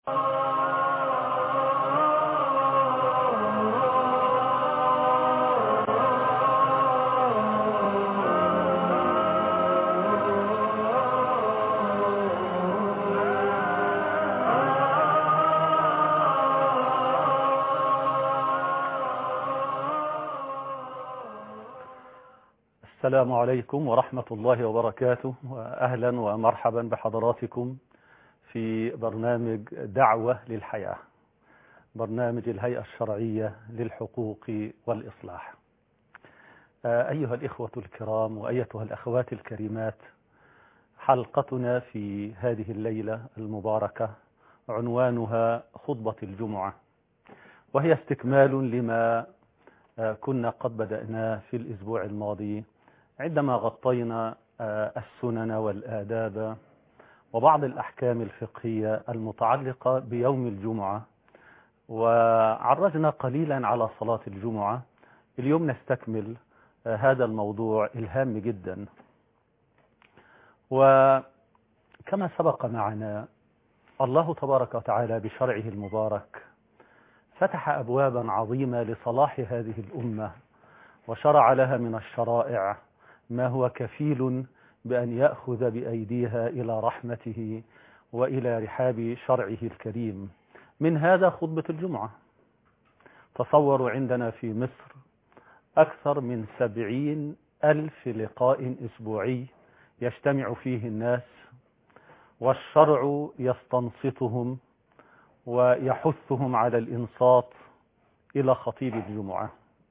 السلام عليكم ورحمة الله وبركاته، وأهلا ومرحبا بحضراتكم في برنامج دعوة للحياة، برنامج الهيئة الشرعية للحقوق والإصلاح. أيها الإخوة الكرام وأيتها الأخوات الكريمات، حلقتنا في هذه الليلة المباركة عنوانها خطبة الجمعة، وهي استكمال لما كنا قد بدأناه في الأسبوع الماضي عندما غطينا السنن والآداب وبعض الأحكام الفقهية المتعلقة بيوم الجمعة، وعرجنا قليلا على صلاة الجمعة. اليوم نستكمل هذا الموضوع الهام جدا. وكما سبق معنا، الله تبارك وتعالى بشرعه المبارك فتح أبوابا عظيمة لصلاح هذه الأمة، وشرع لها من الشرائع ما هو كفيل بأن يأخذ بأيديها إلى رحمته وإلى رحاب شرعه الكريم. من هذا خطبة الجمعة. تصوروا عندنا في مصر أكثر من 70,000 لقاء أسبوعي يجتمع فيه الناس، والشرع يستنصتهم ويحثهم على الإنصات إلى خطيب الجمعة.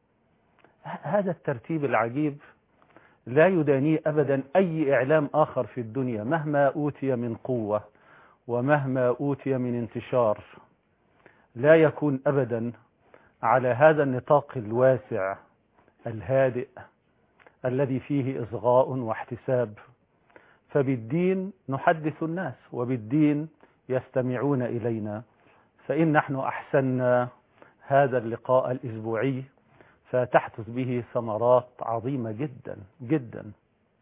هذا الترتيب العجيب لا يدانيه أبدا أي إعلام آخر في الدنيا، مهما أوتي من قوة ومهما أوتي من انتشار، لا يكون أبدا على هذا النطاق الواسع الهادئ الذي فيه إصغاء واحتساب. فبالدين نحدث الناس، وبالدين يستمعون إلينا، فإن نحن أحسننا هذا اللقاء الأسبوعي فتحدث به ثمرات عظيمة جدا جدا.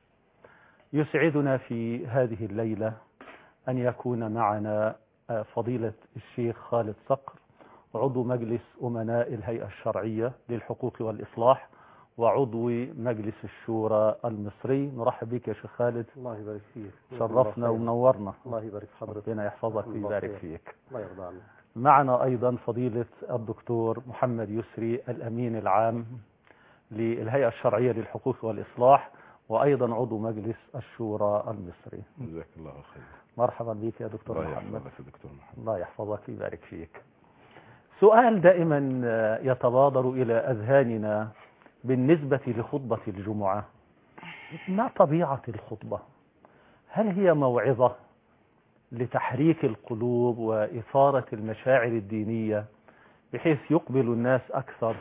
يسعدنا في هذه الليلة أن يكون معنا فضيلة الشيخ خالد صقر، عضو مجلس أمناء الهيئة الشرعية للحقوق والإصلاح وعضو مجلس الشورى المصري. نرحب بك يا شيخ خالد. الله يبارك فيك، شرفنا ومنورنا. الله يبارك في حضرتك، ربنا يحفظك ويبارك فيك. الله يرضى عنك. معنا أيضا فضيلة الدكتور محمد يسري، الأمين العام للهيئة الشرعية للحقوق والإصلاح وأيضا عضو مجلس الشورى المصري. جزاك الله خير. مرحبا بك يا دكتور الله محمد. يحفظك يا دكتور محمد. الله يحفظك ويبارك فيك. سؤال دائما يتبادر إلى أذهاننا بالنسبة لخطبة الجمعة: ما طبيعة الخطبة؟ هل هي موعظة لتحريك القلوب وإثارة المشاعر الدينية بحيث يقبل الناس أكثر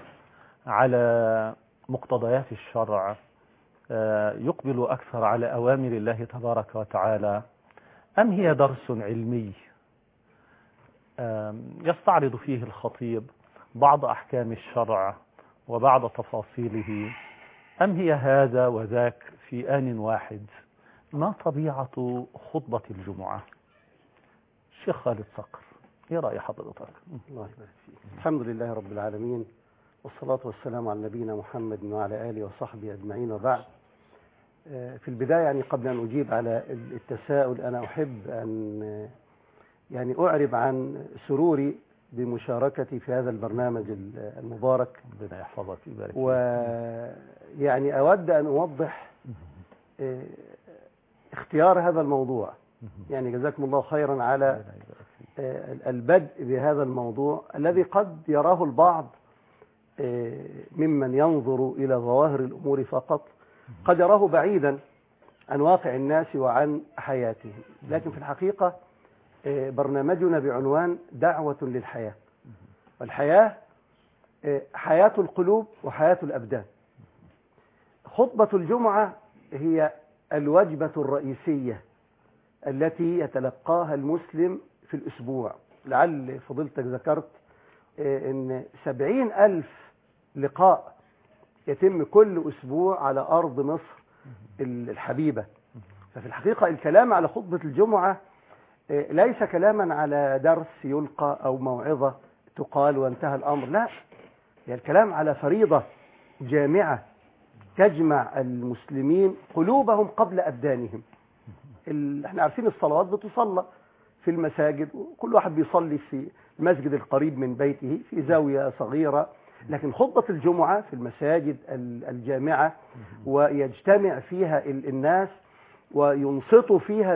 على مقتضيات الشرع، يقبل أكثر على أوامر الله تبارك وتعالى، أم هي درس علمي يستعرض فيه الخطيب بعض أحكام الشرع وبعض تفاصيله، أم هي هذا وذاك في آن واحد؟ ما طبيعة خطبة الجمعة؟ الشيخ خالد صقر، ايه رأي حضرتك؟ الله يبارك فيك. الحمد لله رب العالمين، والصلاة والسلام على نبينا محمد وعلى آله وصحبه أجمعين، وبعد. في البداية قبل أن أجيب على التساؤل، أنا أحب أن أعرب عن سروري بمشاركتي في هذا البرنامج المبارك. ربنا يحفظك ويبارك فيك. أود أن أوضح اختيار هذا الموضوع. جزاكم الله خيرا على البدء بهذا الموضوع الذي قد يراه البعض ممن ينظر إلى ظواهر الأمور فقط، قد يراه بعيدا عن واقع الناس وعن حياتهم، لكن في الحقيقة برنامجنا بعنوان دعوة للحياة، والحياة حياة القلوب وحياة الأبدان. خطبة الجمعة هي الوجبة الرئيسية التي يتلقاها المسلم في الأسبوع. لعل فضيلتك ذكرت أن 70,000 لقاء يتم كل أسبوع على أرض مصر الحبيبة. ففي الحقيقة الكلام على خطبة الجمعة ليس كلاما على درس يلقى أو موعظة تقال وانتهى الأمر، لا، يعني الكلام على فريضة جامعة تجمع المسلمين قلوبهم قبل أبدانهم. احنا عارفين الصلوات بتصلى في المساجد، وكل واحد بيصلي في المسجد القريب من بيته في زاوية صغيرة، لكن خطبة الجمعة في المساجد الجامعة ويجتمع فيها الناس وينصتوا فيها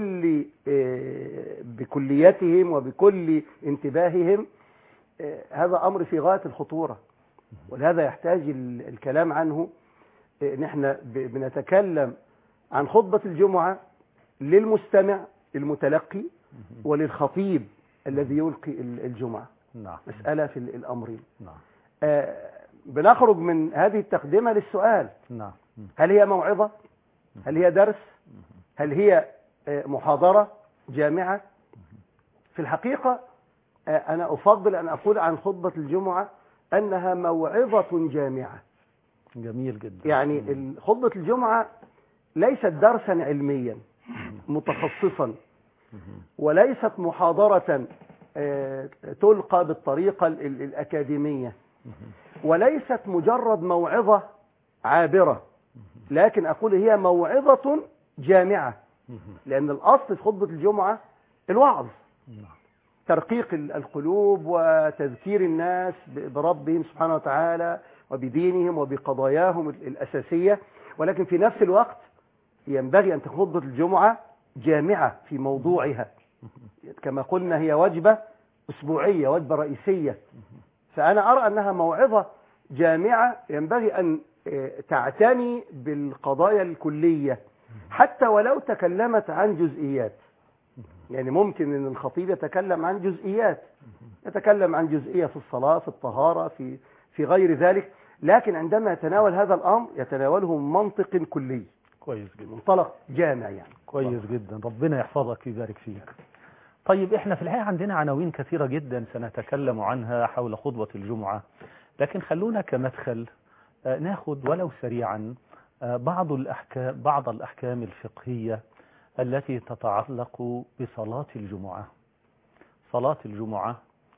بكليتهم وبكل انتباههم، هذا أمر في غاية الخطورة، ولهذا يحتاج الكلام عنه. نحن بنتكلم عن خطبة الجمعة للمستمع المتلقي وللخطيب الذي يلقي الجمعة. نعم. مسألة في الأمرين. نعم. بنخرج من هذه التقدمة للسؤال: نعم. هل هي موعظة؟ هل هي درس؟ هل هي محاضرة جامعة؟ في الحقيقة أنا أفضل أن أقول عن خطبة الجمعة أنها موعظة جامعة. جميل جدا. يعني خطبة الجمعة ليست درسا علميا متخصصا، وليست محاضرة تلقى بالطريقة الأكاديمية، وليست مجرد موعظة عابرة، لكن أقول هي موعظة جامعة، لأن الأصل في خطبة الجمعة الوعظ، ترقيق القلوب وتذكير الناس بربهم سبحانه وتعالى وبدينهم وبقضاياهم الأساسية، ولكن في نفس الوقت ينبغي أن تكون خطبة الجمعة جامعة في موضوعها، كما قلنا هي وجبة أسبوعية، وجبة رئيسية. فأنا أرى أنها موعظة جامعة ينبغي أن تعتني بالقضايا الكلية، حتى ولو تكلمت عن جزئيات. يعني ممكن أن الخطيب يتكلم عن جزئيات، يتكلم عن جزئية في الصلاة، في الطهارة، في غير ذلك، لكن عندما يتناول هذا الأمر يتناوله من منطق كلي. كويس جدا. منطلق جامع يعني. كويس جدا، ربنا يحفظك ويبارك فيك. طيب احنا في الحقيقة عندنا عناوين كثيرة جدا سنتكلم عنها حول خطبة الجمعة، لكن خلونا كمدخل ناخذ ولو سريعا بعض الأحكام الفقهية التي تتعلق بصلاة الجمعة. صلاة الجمعة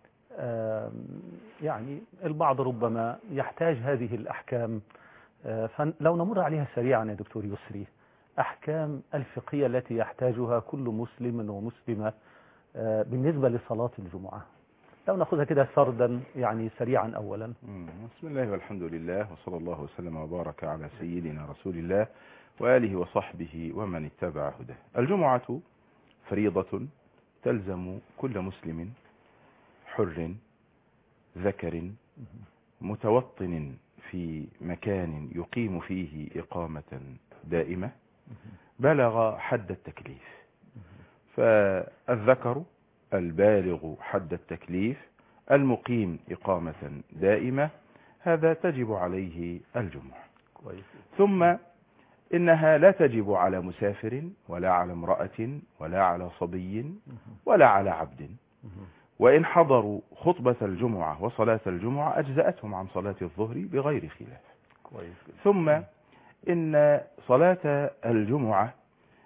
يعني البعض ربما يحتاج هذه الأحكام، فلو نمر عليها سريعا يا دكتور يسري، أحكام الفقهية التي يحتاجها كل مسلم ومسلمة بالنسبة لصلاة الجمعة، لو نأخذها كده سردا يعني سريعا. أولا بسم الله والحمد لله وصلى الله وسلم وبارك على سيدنا رسول الله وآله وصحبه ومن اتبع هداه. الجمعة فريضة تلزم كل مسلم حر ذكر متوطن في مكان يقيم فيه إقامة دائمة بلغ حد التكليف. فالذكر البالغ حد التكليف المقيم إقامة دائمة هذا تجب عليه الجمعة. ثم إنها لا تجب على مسافر ولا على امرأة ولا على صبي ولا على عبد، وإن حضروا خطبة الجمعة وصلاة الجمعة أجزأتهم عن صلاة الظهر بغير خلاف. ثم إن صلاة الجمعة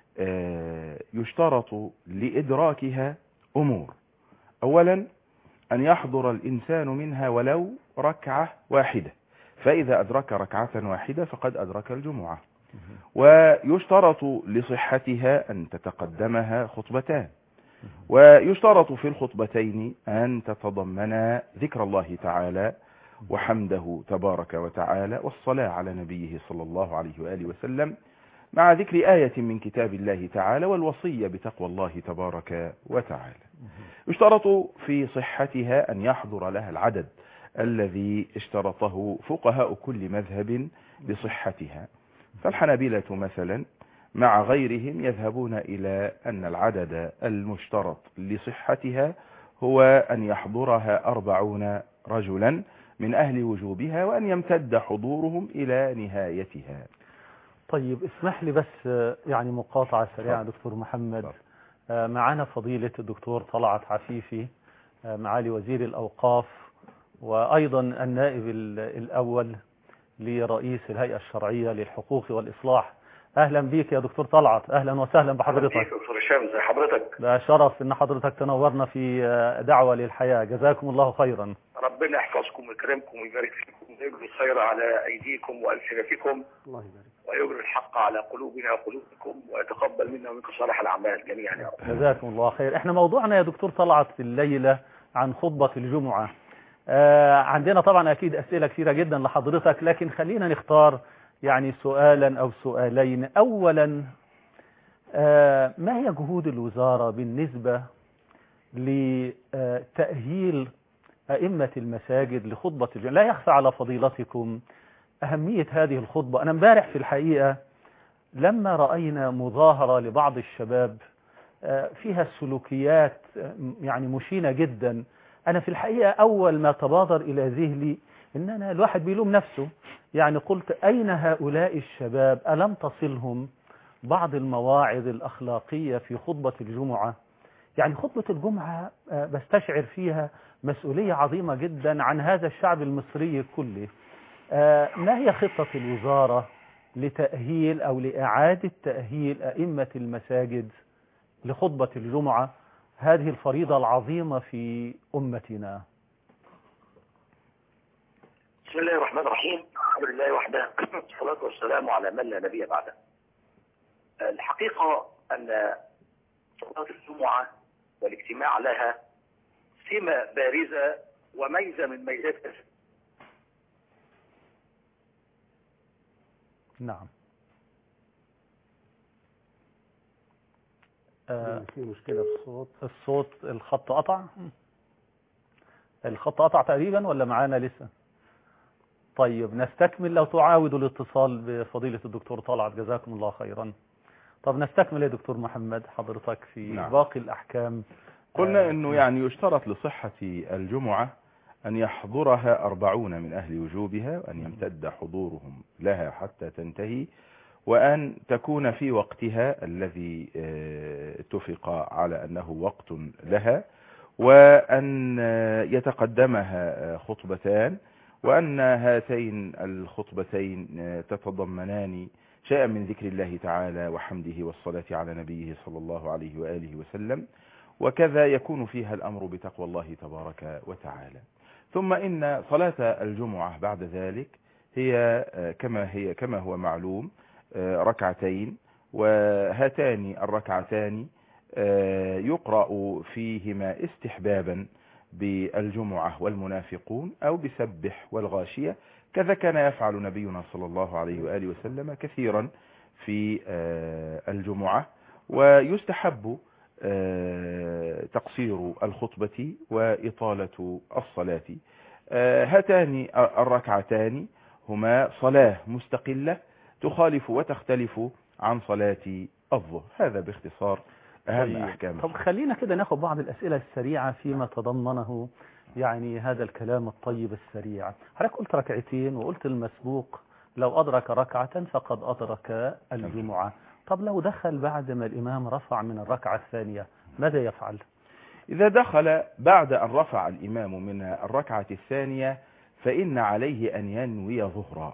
يشترط لإدراكها أمور: أولا أن يحضر الإنسان منها ولو ركعة واحدة، فإذا أدرك ركعة واحدة فقد أدرك الجمعة. ويشترط لصحتها أن تتقدمها خطبتان، ويشترط في الخطبتين أن تتضمنا ذكر الله تعالى وحمده تبارك وتعالى والصلاة على نبيه صلى الله عليه وآله وسلم، مع ذكر آية من كتاب الله تعالى والوصية بتقوى الله تبارك وتعالى. يشترط في صحتها أن يحضر لها العدد الذي اشترطه فقهاء كل مذهب لصحتها، فالحنابلة مثلا مع غيرهم يذهبون إلى أن العدد المشترط لصحتها هو أن يحضرها 40 رجلا من أهل وجوبها، وأن يمتد حضورهم إلى نهايتها. طيب اسمح لي بس يعني مقاطعة سريعة دكتور محمد. معنا فضيلة الدكتور طلعت عفيفي معالي وزير الأوقاف، وأيضا النائب الأول لرئيس الهيئة الشرعية للحقوق والإصلاح. أهلا بيك يا دكتور طلعت، أهلا وسهلا بحضرتك. دكتور هشام، زي حضرتك؟ ده شرف إن حضرتك تنورنا في دعوة للحياة، جزاكم الله خيرا. ربنا يحفظكم ويكرمكم ويبارك فيكم ويجري الخير على أيديكم وألسنتكم، الله يبارك، ويجري الحق على قلوبنا وقلوبكم، ويتقبل منا ومنكم صالح الأعمال جميعا يا رب. جزاكم الله خير. احنا موضوعنا يا دكتور طلعت في الليلة عن خطبة الجمعة. عندنا طبعا أكيد أسئلة كثيرة جدا لحضرتك، لكن خلينا نختار يعني سؤالا أو سؤالين. أولا، ما هي جهود الوزارة بالنسبة لتأهيل أئمة المساجد لخطبة الجمعة؟ لا يخفى على فضيلتكم أهمية هذه الخطبة. أنا امبارح في الحقيقة لما رأينا مظاهرة لبعض الشباب فيها سلوكيات يعني مشينة جدا، أنا في الحقيقة أول ما تبادر إلى ذهني إن أنا الواحد بيلوم نفسه، يعني قلت أين هؤلاء الشباب؟ ألم تصلهم بعض المواعظ الأخلاقية في خطبة الجمعة؟ يعني خطبة الجمعة بستشعر فيها مسؤولية عظيمة جدا عن هذا الشعب المصري كله. ما هي خطة الوزارة لتأهيل أو لإعادة تأهيل أئمة المساجد لخطبة الجمعة، هذه الفريضة العظيمة في أمتنا؟ بسم الله الرحمن الرحيم، الحمد لله وحده، والصلاة والسلام على من لا نبي بعده. الحقيقة أن صلاة الجمعة والاجتماع لها سمة بارزة وميزة من ميزات نعم. في مشكلة في الصوت الخط قطع؟ الخط قطع تقريبا ولا معانا لسه؟ طيب نستكمل، لو تعاود الاتصال بفضيلة الدكتور طلعت جزاكم الله خيرا. طب نستكمل يا دكتور محمد حضرتك في باقي الأحكام. قلنا أنه يعني يشترط لصحة الجمعة أن يحضرها 40 من أهل وجوبها، وأن يمتد حضورهم لها حتى تنتهي، وأن تكون في وقتها الذي اتفق على أنه وقت لها، وأن يتقدمها خطبتان، وأن هاتين الخطبتين تتضمنان شيئا من ذكر الله تعالى وحمده والصلاة على نبيه صلى الله عليه وآله وسلم، وكذا يكون فيها الأمر بتقوى الله تبارك وتعالى. ثم إن صلاة الجمعة بعد ذلك هي كما هو معلوم ركعتين، وهاتان الركعتان يقرأ فيهما استحبابا بالجمعة والمنافقون أو بسبح والغاشية، كذا كان يفعل نبينا صلى الله عليه وآله وسلم كثيرا في الجمعة. ويستحب تقصير الخطبة وإطالة الصلاة. هاتان الركعتان هما صلاة مستقلة تخالف وتختلف عن صلاة الظهر. هذا باختصار أهم أحكام. طب خلينا كده ناخد بعض الأسئلة السريعة فيما تضمنه يعني هذا الكلام الطيب السريع. حضرتك قلت ركعتين وقلت المسبوق لو أدرك ركعة فقد أدرك الجمعة. طب لو دخل بعد ما الإمام رفع من الركعة الثانية ماذا يفعل؟ إذا دخل بعد أن رفع الإمام من الركعة الثانية فإن عليه أن ينوي ظهرا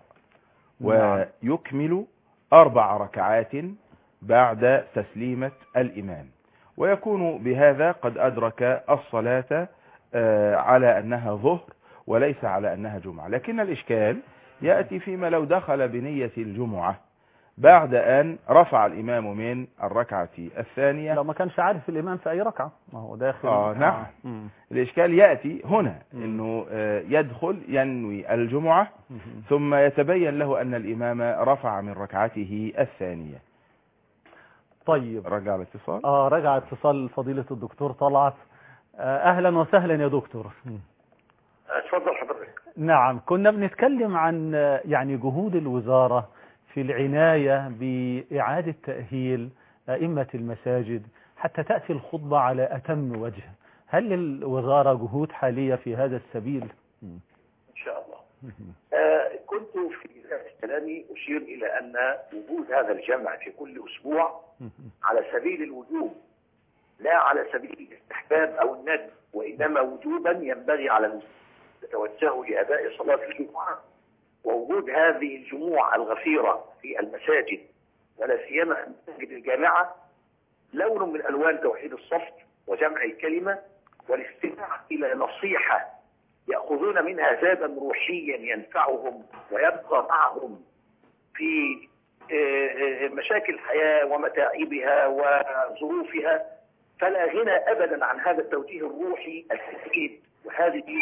ويكمل 4 ركعات بعد تسليمة الإمام، ويكون بهذا قد أدرك الصلاة على أنها ظهر وليس على أنها جمعة. لكن الإشكال يأتي فيما لو دخل بنية الجمعة بعد أن رفع الإمام من الركعة الثانية، لو ما كانش عارف الإمام في أي ركعة ما هو داخل. نعم. الإشكال يأتي هنا أنه يدخل ينوي الجمعة ثم يتبين له أن الإمام رفع من ركعته الثانية. طيب رجع الاتصال. رجع اتصال فضيلة الدكتور طلعت. أهلا وسهلا يا دكتور. اتفضل حضرتك. نعم، كنا بنتكلم عن يعني جهود الوزارة في العناية بإعادة تأهيل أئمة المساجد حتى تأتي الخطبة على أتم وجه. هل للوزارة جهود حالية في هذا السبيل؟ إن شاء الله. كنت في كلامي أشير إلى أن وجود هذا الجمع في كل أسبوع على سبيل الوجوب لا على سبيل الاستحباب أو الندب، وإنما وجوبا ينبغي على المسلمين يتوجهوا لأداء صلاة الجمعة. ووجود هذه الجموع الغفيرة في المساجد ولا سيما مساجد الجامعة لون من ألوان توحيد الصف وجمع الكلمة والاستماع إلى نصيحة يأخذون منها زادا روحيا ينفعهم ويبقى معهم في مشاكل الحياة ومتاعبها وظروفها. فلا غنى أبدا عن هذا التوجيه الروحي الجديد وهذه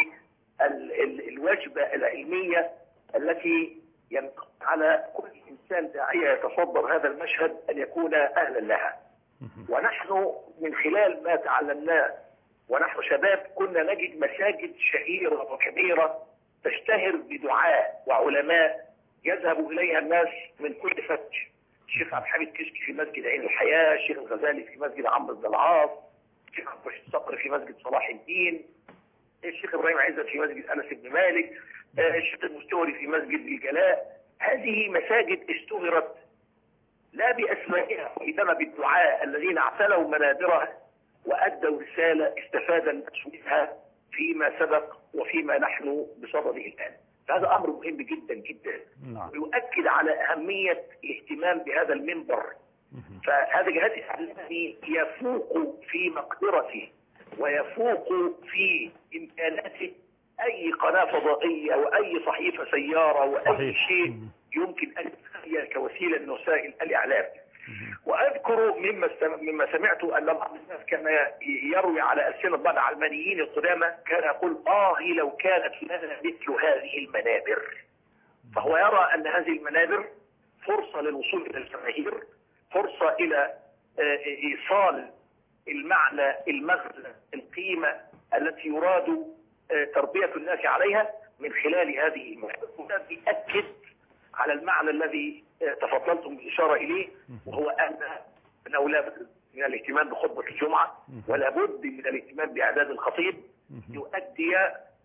الوجبة العلمية التي ينبغي على كل إنسان داعية يتصدر هذا المشهد أن يكون أهلا لها. ونحن من خلال ما تعلمناه ونحن شباب كنا نجد مساجد شهيرة وكبيرة تشتهر بدعاء وعلماء يذهب إليها الناس من كل فج. الشيخ عبد الحميد كشكي في مسجد عين الحياة، الشيخ الغزالي في مسجد عمرو بن العاص، الشيخ عبد الصقر في مسجد صلاح الدين، الشيخ إبراهيم عزت في مسجد أنس بن مالك، الشيخ المستوري في مسجد الجلاء. هذه مساجد اشتهرت لا بأسمائها وإنما بالدعاء الذين اعتلوا منابرها وأدوا رسالة استفاد الناس منها فيما سبق وفيما نحن بصدده الآن. هذا أمر مهم جدا جدا ويؤكد على أهمية الاهتمام بهذا المنبر. فهذا جهاز إعلامي يفوق في مقدرته ويفوق في إمكاناته أي قناة فضائية وأي صحيفة سيارة وأي شيء يمكن أن يتخيل كوسيلة من وسائل الإعلام. وأذكر مما سمعت أن بعض الناس كما يروي على ألسنة بعض العلمانيين القدامى كان يقول لو كانت لنا مثل هذه المنابر. فهو يرى أن هذه المنابر فرصة للوصول إلى الجماهير، فرصة إلى إيصال المعنى، المغزى، القيمة التي يراد تربية الناس عليها من خلال هذه المنابر. وده بيأكد على المعنى الذي تفضلتم بالإشارة إليه، وهو أنه لا بد من الاهتمام بخطبة الجمعة ولا بد من الاهتمام بإعداد الخطيب يؤدي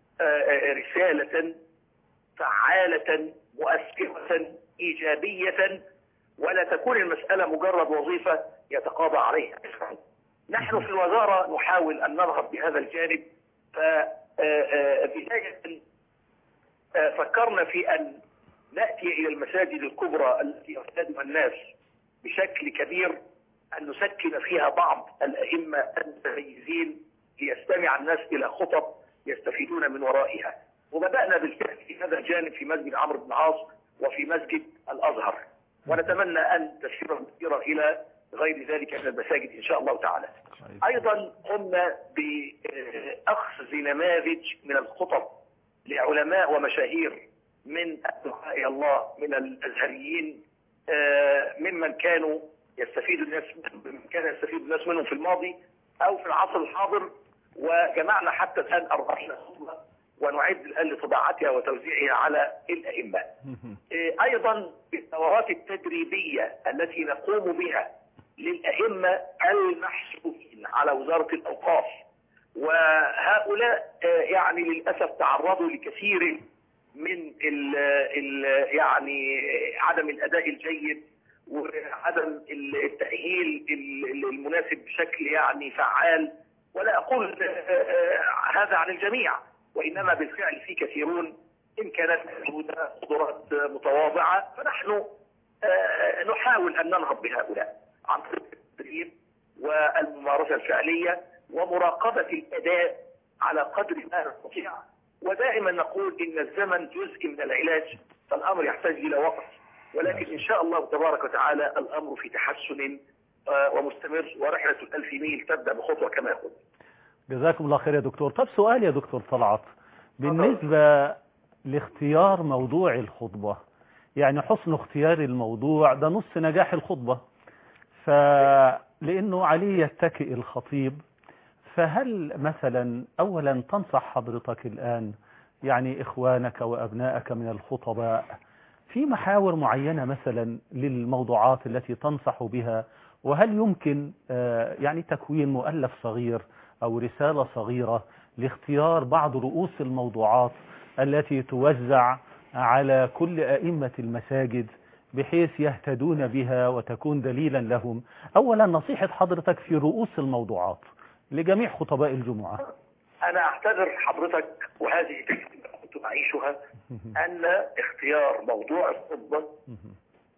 رسالة فعالة مؤثرة إيجابية ولا تكون المسألة مجرد وظيفة يتقاضى عليها. نحن في الوزارة نحاول أن نرغب بهذا الجانب. فبداية فكرنا في أن نأتي إلى المساجد الكبرى التي يرتادها الناس بشكل كبير، أن نسكن فيها بعض الأئمة المتميزين ليستمع الناس إلى خطب يستفيدون من ورائها. وبدأنا بالفعل في هذا الجانب في مسجد عمرو بن العاص وفي مسجد الأزهر، ونتمنى أن تسير المسيرة إلى غير ذلك من المساجد إن شاء الله تعالى. أيضا قمنا بأخذ نماذج من الخطب لعلماء ومشاهير من دعاء الله من الأزهريين ممن كانوا يستفيد الناس منهم في الماضي أو في العصر الحاضر، وجمعنا حتى الآن 40 خطبة ونعد الآن لطباعتها وتوزيعها على الأئمة. أيضا الدورات التدريبية التي نقوم بها للأئمة المحسوبين على وزارة الأوقاف، وهؤلاء يعني للأسف تعرضوا لكثير من يعني عدم الأداء الجيد وعدم التأهيل المناسب بشكل يعني فعال. ولا أقول هذا عن الجميع، وإنما بالفعل في كثيرون إمكانات محدودة، قدرات متواضعة، فنحن نحاول أن ننهض بهؤلاء عن طريق التدريب والممارسة الفعلية ومراقبة الأداء على قدر ما نستطيع. ودائما نقول إن الزمن جزء من العلاج، فالأمر يحتاج إلى وقت، ولكن إن شاء الله تبارك وتعالى الأمر في تحسن ومستمر، ورحلة ال1000 ميل تبدأ بخطوة كما يقول. جزاكم الله خير يا دكتور. طب سؤال يا دكتور طلعت بالنسبة لاختيار موضوع الخطبة، يعني حسن اختيار الموضوع ده نص نجاح الخطبة، فلأنه عليه يتكئ الخطيب. فهل مثلا أولا تنصح حضرتك الآن يعني إخوانك وأبنائك من الخطباء في محاور معينة مثلا للموضوعات التي تنصح بها؟ وهل يمكن يعني تكوين مؤلف صغير أو رسالة صغيرة لاختيار بعض رؤوس الموضوعات التي توزع على كل أئمة المساجد بحيث يهتدون بها وتكون دليلا لهم؟ أولا نصيحة حضرتك في رؤوس الموضوعات لجميع خطباء الجمعة. أنا أعتذر حضرتك، وهذه كنت أعيشها، أن اختيار موضوع الخطبة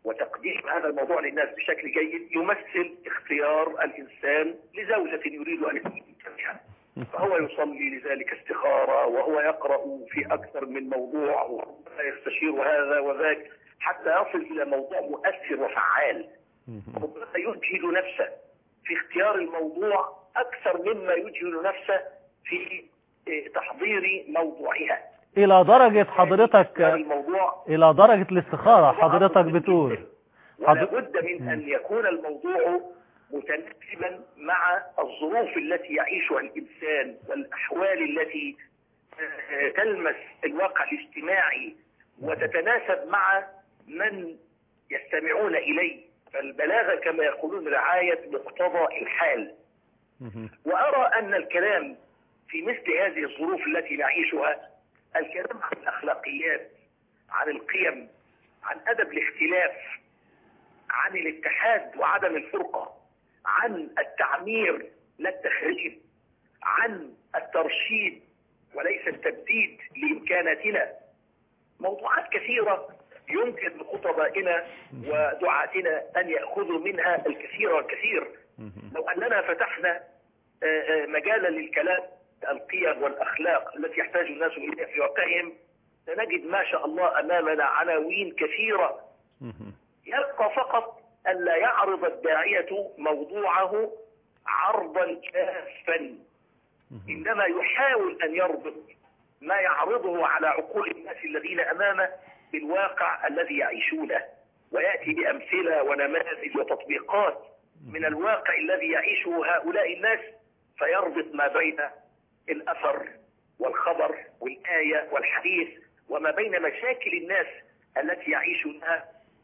وتقديم هذا الموضوع للناس بشكل جيد يمثل اختيار الإنسان لزوجة يريد أن يتزوجها، فهو يصلي لذلك استخارة، وهو يقرأ في أكثر من موضوع ويستشير هذا وذاك حتى يصل إلى موضوع مؤثر وفعال. ربما يجهد نفسه في اختيار الموضوع أكثر مما يجهد نفسه في تحضير موضوعها. إلى درجة حضرتك الموضوع إلى درجة الاستخارة حضرتك بتقول ولا بد من أن يكون الموضوع متناسبا مع الظروف التي يعيشها الإنسان والأحوال التي تلمس الواقع الاجتماعي وتتناسب مع من يستمعون إليه، فالبلاغة كما يقولون رعاية مقتضى الحال. وأرى أن الكلام في مثل هذه الظروف التي نعيشها، الكلام عن الأخلاقيات، عن القيم، عن أدب الاختلاف، عن الاتحاد وعدم الفرقة، عن التعمير لا التخريب، عن الترشيد وليس التبديد لإمكاناتنا، موضوعات كثيرة يمكن لخطبائنا ودعاتنا أن يأخذوا منها الكثير والكثير. لو أننا فتحنا مجالا للكلام القيم والأخلاق التي يحتاج الناس إليها في واقعهم، سنجد ما شاء الله أمامنا عناوين كثيرة. يبقى فقط ألا يعرض الداعية موضوعه عرضا كافا، إنما يحاول أن يربط ما يعرضه على عقول الناس الذين أمامه بالواقع الذي يعيشونه، ويأتي بأمثلة ونماذج وتطبيقات من الواقع الذي يعيشه هؤلاء الناس، فيربط ما بين الأثر والخبر والآية والحديث وما بين مشاكل الناس التي يعيشونها،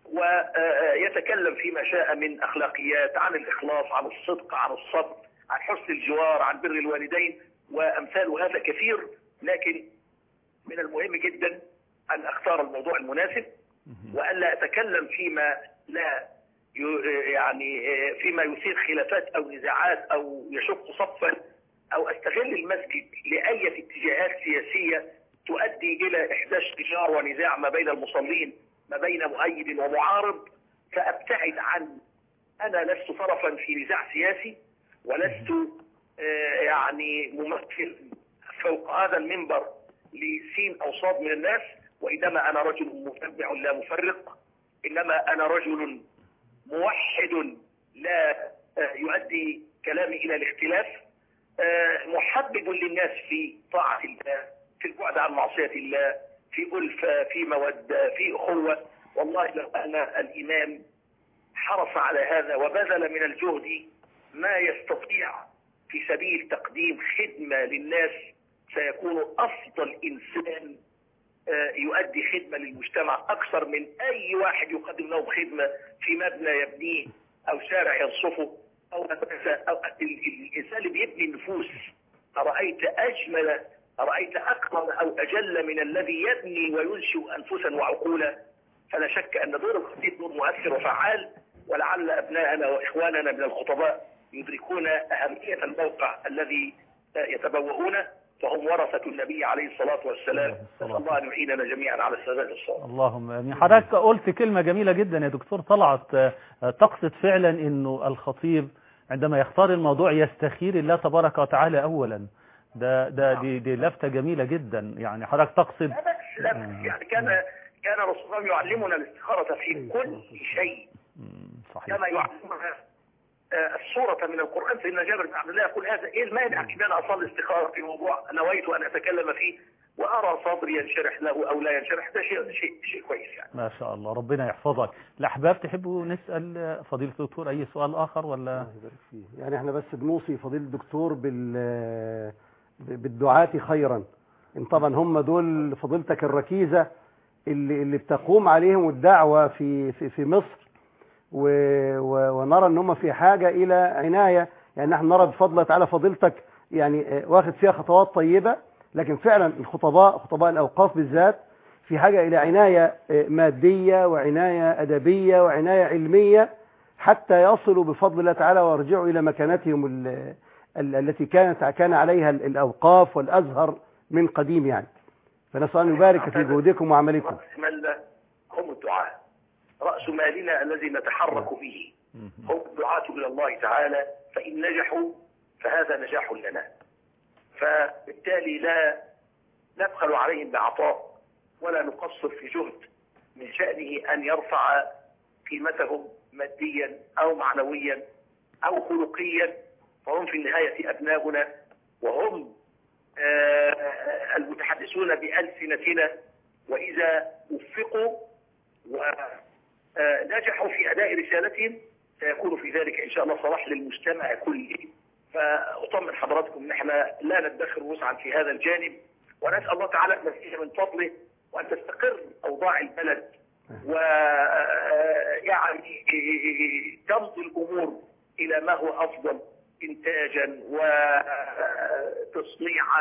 ويتكلم فيما شاء من أخلاقيات، عن الإخلاص، عن الصدق، عن الصبر، عن حسن الجوار، عن بر الوالدين وأمثال هذا كثير. لكن من المهم جدا أن أختار الموضوع المناسب، وألا أتكلم فيما لا يعني فيما يثير خلافات أو نزاعات أو يشق صفا، أو أستغل المسجد لأي اتجاهات سياسية تؤدي إلى إحداث شجار ونزاع ما بين المصلين، ما بين مؤيد ومعارض، فأبتعد عن. أنا لست طرفا في نزاع سياسي، ولست يعني ممثل فوق هذا المنبر لسين أو صاد من الناس، وإنما أنا رجل متبع لا مفرق، إنما أنا رجل موحد لا يؤدي كلامي إلى الاختلاف، محبب للناس في طاعة الله، في البعد عن معصية الله، في ألفة، في مودة، في أخوة. والله لو أن الإمام حرص على هذا وبذل من الجهد ما يستطيع في سبيل تقديم خدمة للناس، سيكون أفضل إنسان يؤدي خدمة للمجتمع أكثر من أي واحد يقدم له خدمة في مبنى يبنيه أو شارع ينصفه أو الإنسان اللي بيبني النفوس. أرأيت أجمل، أرأيت أكرم أو أجل من الذي يبني وينشئ أنفسا وعقولا؟ فلا شك أن دور الخطيب دور مؤثر وفعال، ولعل أبناءنا وإخواننا من الخطباء يدركون أهمية الموقع الذي يتبوؤونه، فهم ورثة النبي عليه الصلاة والسلام. نسأل الله أن يعيننا جميعا على السداد الصالح. اللهم آمين. حضرتك قلت كلمة جميلة جدا يا دكتور طلعت، تقصد فعلا إنه الخطيب عندما يختار الموضوع يستخير الله تبارك وتعالى أولا. دي لفتة جميلة جدا. يعني حضرتك تقصد لا يعني كان رسول الله يعلمنا الاستخارة في كل شيء، صحيح. كما يعلمنا السورة من القرآن. سيدنا جابر بن عبد الله يقول هذا إيه المانع أن أنا أصلي استخارة في موضوع نويت أن أتكلم فيه وأرى صدري ينشرح له أو لا ينشرح؟ ده شيء كويس يعني. ما شاء الله، ربنا يحفظك. الأحباب تحبوا نسأل فضيلة الدكتور أي سؤال آخر ولا؟ يعني احنا بس بنوصي فضيلة الدكتور بالدعاة خيرا، إن طبعا هم دول فضيلتك الركيزة اللي بتقوم عليهم الدعوة في مصر، ونرى ان هم في حاجة الى عناية. يعني نحن نرى بفضل تعالى فضيلتك يعني واخد فيها خطوات طيبة، لكن فعلا خطباء الاوقاف بالذات في حاجة الى عناية مادية وعناية ادبية وعناية علمية، حتى يصلوا بفضل الله تعالى ويرجعوا الى مكانتهم التي كان عليها الاوقاف والازهر من قديم يعني. فنسأل أن يبارك في جهودكم وعملكم. هم الدعاء رأس مالنا الذي نتحرك به هم الدعاة إلى الله تعالى، فإن نجحوا فهذا نجاح لنا، فبالتالي لا نبخل عليهم بعطاء ولا نقصر في جهد من شأنه أن يرفع قيمتهم ماديا أو معنويا أو خلقيا، فهم في النهاية أبناؤنا وهم المتحدثون بألسنتنا، وإذا وفقوا ونجحوا في أداء رسالتهم سيكون في ذلك إن شاء الله صلاح للمجتمع كله. فأطمن حضراتكم ان احنا لا ندخر وسعا في هذا الجانب، ونسأل الله تعالى المزيد من فضله وأن تستقر أوضاع البلد ويعني تمضي الأمور إلى ما هو أفضل إنتاجا وتصنيعا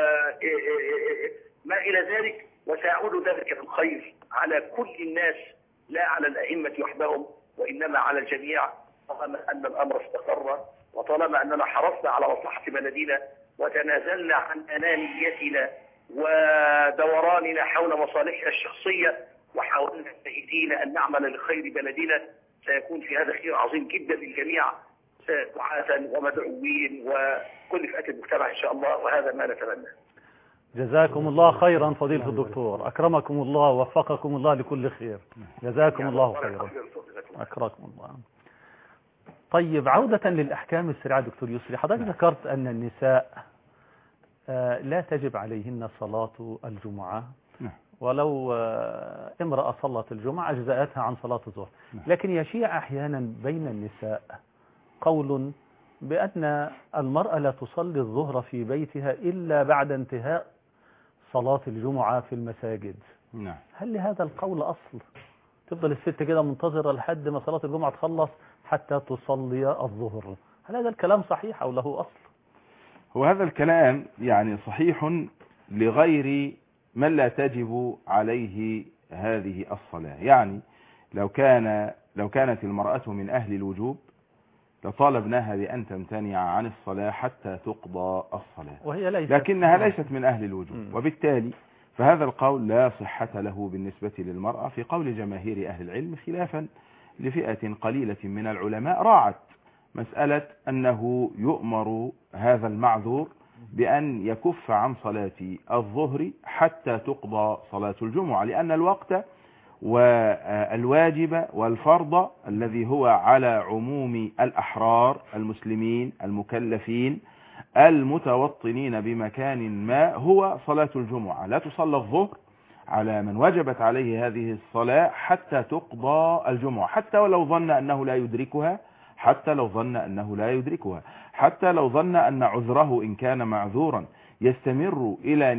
وما إلى ذلك، وسيعود ذلك بالخير على كل الناس لا على الأئمة وحدهم وإنما على الجميع، طالما أن الأمر استقر وطالما أننا حرصنا على مصلحة بلدنا وتنازلنا عن أنانيتنا ودوراننا حول مصالحنا الشخصية وحاولنا جاهدين أن نعمل لخير بلدنا، سيكون في هذا خير عظيم جدا للجميع دعاة ومدعوين وكل فئات المجتمع إن شاء الله، وهذا ما نتمنى. جزاكم الله خيرا فضيلة الدكتور، أكرمكم الله ووفقكم الله لكل خير، جزاكم الله خيرا، أكرمكم الله. طيب، عودة للأحكام السريعة دكتور يسري، حضرتك ذكرت أن النساء لا تجب عليهن صلاة الجمعة، ولو امرأة صلت الجمعة أجزأتها عن صلاة الظهر، لكن يشيع أحيانا بين النساء قول بأن المرأة لا تصلي الظهر في بيتها إلا بعد انتهاء صلاة الجمعة في المساجد. هل لهذا القول أصل؟ تفضل الست كده منتظرة لحد ما صلاة الجمعة تخلص حتى تصلي الظهر، هل هذا الكلام صحيح أو له أصل؟ هو هذا الكلام يعني صحيح لغير من لا تجب عليه هذه الصلاة. يعني لو كانت المرأة من أهل الوجوب لطالبناها بأن تمتنع عن الصلاة حتى تقضى الصلاة، وهي لكنها ليست من أهل الوجوب، وبالتالي فهذا القول لا صحة له بالنسبة للمرأة في قول جماهير أهل العلم، خلافا لفئة قليلة من العلماء راعت مسألة أنه يؤمر هذا المعذور بأن يكف عن صلاة الظهر حتى تقضى صلاة الجمعة، لأن الوقت والواجب والفرض الذي هو على عموم الأحرار المسلمين المكلفين المتوطنين بمكان ما هو صلاة الجمعة. لا تصلى الظهر على من وجبت عليه هذه الصلاة حتى تقضى الجمعة، حتى ولو ظن أنه لا يدركها، حتى لو ظن أنه لا يدركها، حتى لو ظن أن عذره إن كان معذورا يستمر إلى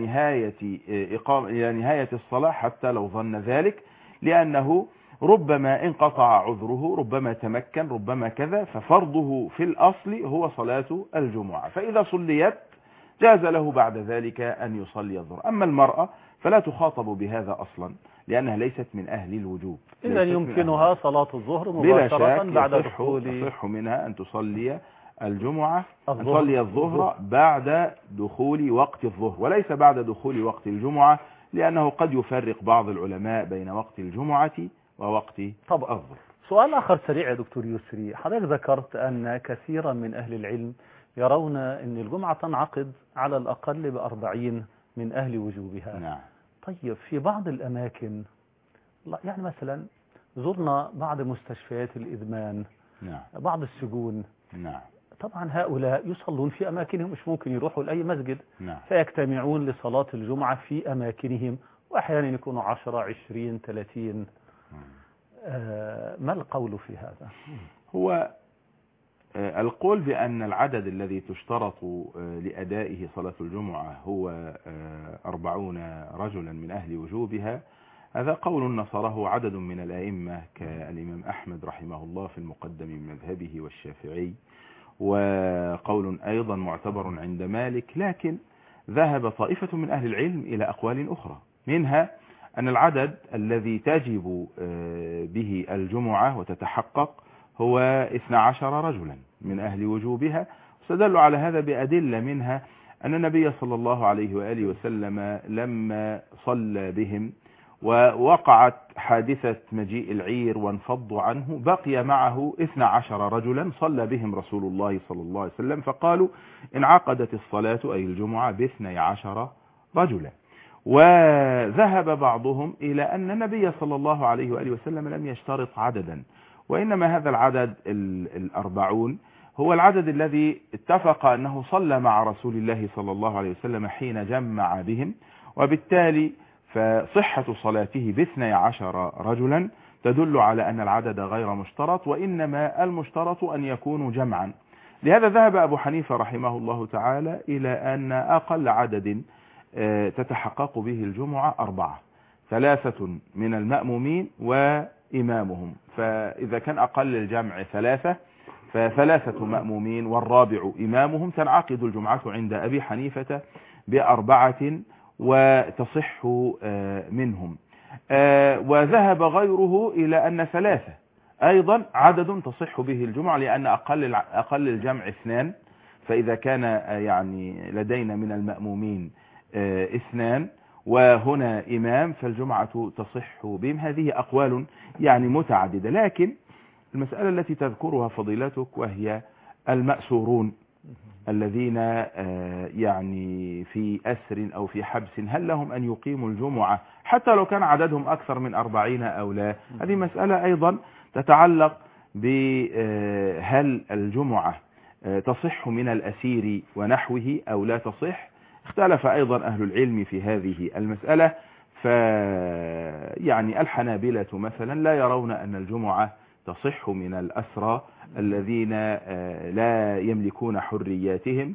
نهاية الصلاة، حتى لو ظن ذلك، لأنه ربما انقطع عذره، ربما تمكن، ربما كذا، ففرضه في الأصل هو صلاة الجمعة، فإذا صليت جاز له بعد ذلك أن يصلي الظهر. أما المرأة فلا تخاطب بهذا أصلا لأنها ليست من أهل الوجوب، إذا يمكنها صلاة الظهر مباشرة بعد دخول، يصح منها أن تصلي الجمعة، أن تصلي الظهر بعد دخول وقت الظهر وليس بعد دخول وقت الجمعة، لأنه قد يفرق بعض العلماء بين وقت الجمعة ووقت الظهر. سؤال آخر سريع يا دكتور يسري، حضرتك ذكرت أن كثيرا من أهل العلم يرون أن الجمعة تنعقد على الأقل ب40 من أهل وجوبها. نعم. طيب، في بعض الأماكن يعني مثلا زرنا بعض مستشفيات الإدمان، نعم، بعض السجون، نعم، طبعا هؤلاء يصلون في أماكنهم، مش ممكن يروحوا لأي مسجد، نعم، فيجتمعون لصلاة الجمعة في أماكنهم، وأحيانا يكونوا 10 20 30. ما القول في هذا؟ هو القول بأن العدد الذي تشترط لأدائه صلاة الجمعة هو 40 رجلا من أهل وجوبها، هذا قول نصره عدد من الأئمة كالإمام أحمد رحمه الله في المقدم من مذهبه والشافعي، وقول أيضا معتبر عند مالك، لكن ذهب طائفة من أهل العلم إلى أقوال أخرى، منها أن العدد الذي تجب به الجمعة وتتحقق هو 12 رجلا من أهل وجوبها، استدلوا على هذا بأدلة، منها أن النبي صلى الله عليه وآله وسلم لما صلى بهم ووقعت حادثة مجيء العير وانفضوا عنه، بقي معه 12 رجلا صلى بهم رسول الله صلى الله عليه وسلم، فقالوا انعقدت الصلاة أي الجمعة ب12 رجلا. وذهب بعضهم إلى أن النبي صلى الله عليه وآله وسلم لم يشترط عددا، وإنما هذا العدد 40 هو العدد الذي اتفق أنه صلى مع رسول الله صلى الله عليه وسلم حين جمع بهم، وبالتالي فصحة صلاته ب12 رجلا تدل على أن العدد غير مشترط، وإنما المشترط أن يكونوا جمعا. لهذا ذهب أبو حنيفة رحمه الله تعالى إلى أن أقل عدد تتحقق به الجمعة 4، 3 من المأمومين وإمامهم، فإذا كان أقل الجمع 3 ف3 مأمومين والرابع إمامهم، تنعقد الجمعة عند أبي حنيفة ب4 وتصح منهم. وذهب غيره إلى أن 3 أيضا عدد تصح به الجمعة، لأن أقل الجمع 2، فإذا كان يعني لدينا من المأمومين 2 وهنا إمام فالجمعة تصح بهم. هذه أقوال يعني متعددة، لكن المسألة التي تذكرها فضيلتك وهي المأسورون الذين يعني في أسر أو في حبس، هل لهم أن يقيموا الجمعة حتى لو كان عددهم أكثر من 40 أو لا؟ هذه مسألة أيضا تتعلق بهل الجمعة تصح من الأسير ونحوه أو لا تصح. اختلف أيضا أهل العلم في هذه المسألة، يعني الحنابلة مثلا لا يرون أن الجمعة تصح من الأسرى الذين لا يملكون حرياتهم،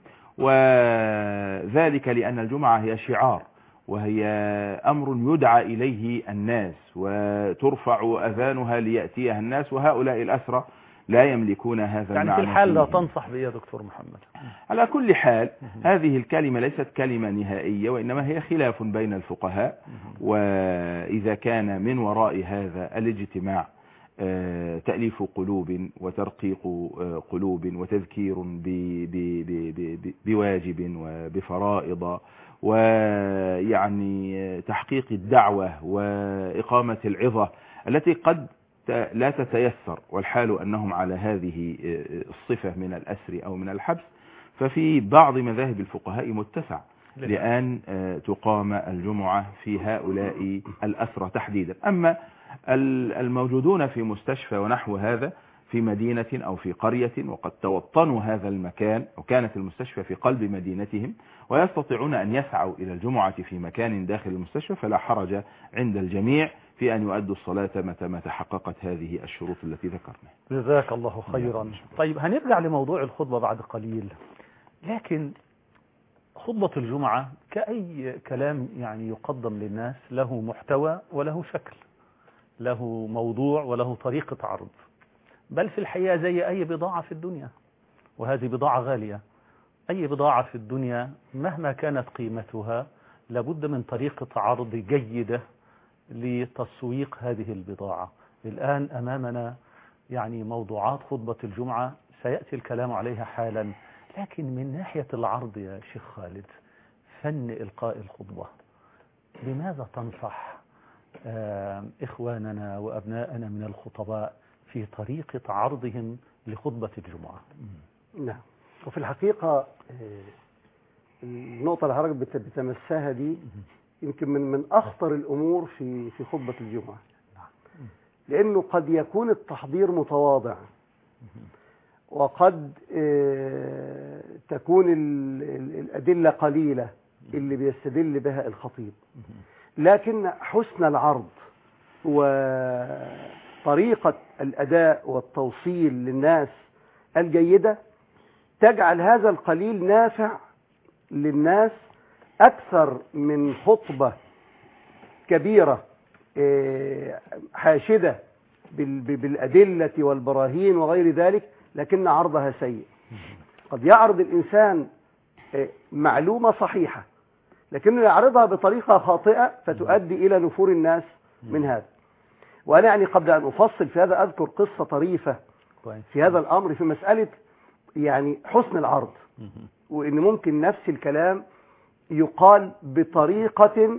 وذلك لأن الجمعة هي شعار وهي أمر يدعى إليه الناس وترفع أذانها ليأتيها الناس، وهؤلاء الأسرى لا يملكون هذا يعني المعنى. في الحال لا تنصح بي يا دكتور محمد؟ على كل حال هذه الكلمة ليست كلمة نهائية، وإنما هي خلاف بين الفقهاء، وإذا كان من وراء هذا الاجتماع تأليف قلوب وترقيق قلوب وتذكير بواجب وبفرائض ويعني تحقيق الدعوة وإقامة العظة التي قد لا تتيسر، والحال أنهم على هذه الصفة من الأسر أو من الحبس، ففي بعض مذاهب الفقهاء متسع لأن تقام الجمعة في هؤلاء الأسرى تحديدا. أما الموجودون في مستشفى ونحو هذا في مدينة أو في قرية وقد توطنوا هذا المكان وكانت المستشفى في قلب مدينتهم ويستطيعون أن يسعوا إلى الجمعة في مكان داخل المستشفى، فلا حرج عند الجميع في أن يؤدوا الصلاة متى ما تحققت هذه الشروط التي ذكرنا. جزاك الله خيرا. طيب هنرجع لموضوع الخطبة بعد قليل، لكن خطبة الجمعة كأي كلام يعني يقدم للناس له محتوى وله شكل، له موضوع وله طريقة عرض، بل في الحقيقة زي أي بضاعة في الدنيا، وهذه بضاعة غالية. أي بضاعة في الدنيا مهما كانت قيمتها لابد من طريقة عرض جيدة لتسويق هذه البضاعة. الآن أمامنا يعني موضوعات خطبة الجمعة سيأتي الكلام عليها حالا، لكن من ناحية العرض يا شيخ خالد، فن إلقاء الخطبة، لماذا تنصح إخواننا وأبناءنا من الخطباء في طريقة عرضهم لخطبة الجمعة؟ نعم، وفي الحقيقة النقطة اللي حضرتك بتمسها دي يمكن من أخطر الأمور في خطبة الجمعة، لأنه قد يكون التحضير متواضع، وقد تكون الأدلة قليلة اللي بيستدل بها الخطيب، لكن حسن العرض وطريقة الأداء والتوصيل للناس الجيدة تجعل هذا القليل نافع للناس أكثر من خطبة كبيرة حاشدة بالأدلة والبراهين وغير ذلك لكن عرضها سيء. قد يعرض الإنسان معلومة صحيحة لكنه يعرضها بطريقة خاطئة فتؤدي إلى نفور الناس من هذا. وأنا يعني قبل أن أفصل في هذا أذكر قصة طريفة في هذا الأمر في مسألة يعني حسن العرض، وإن ممكن نفس الكلام يقال بطريقة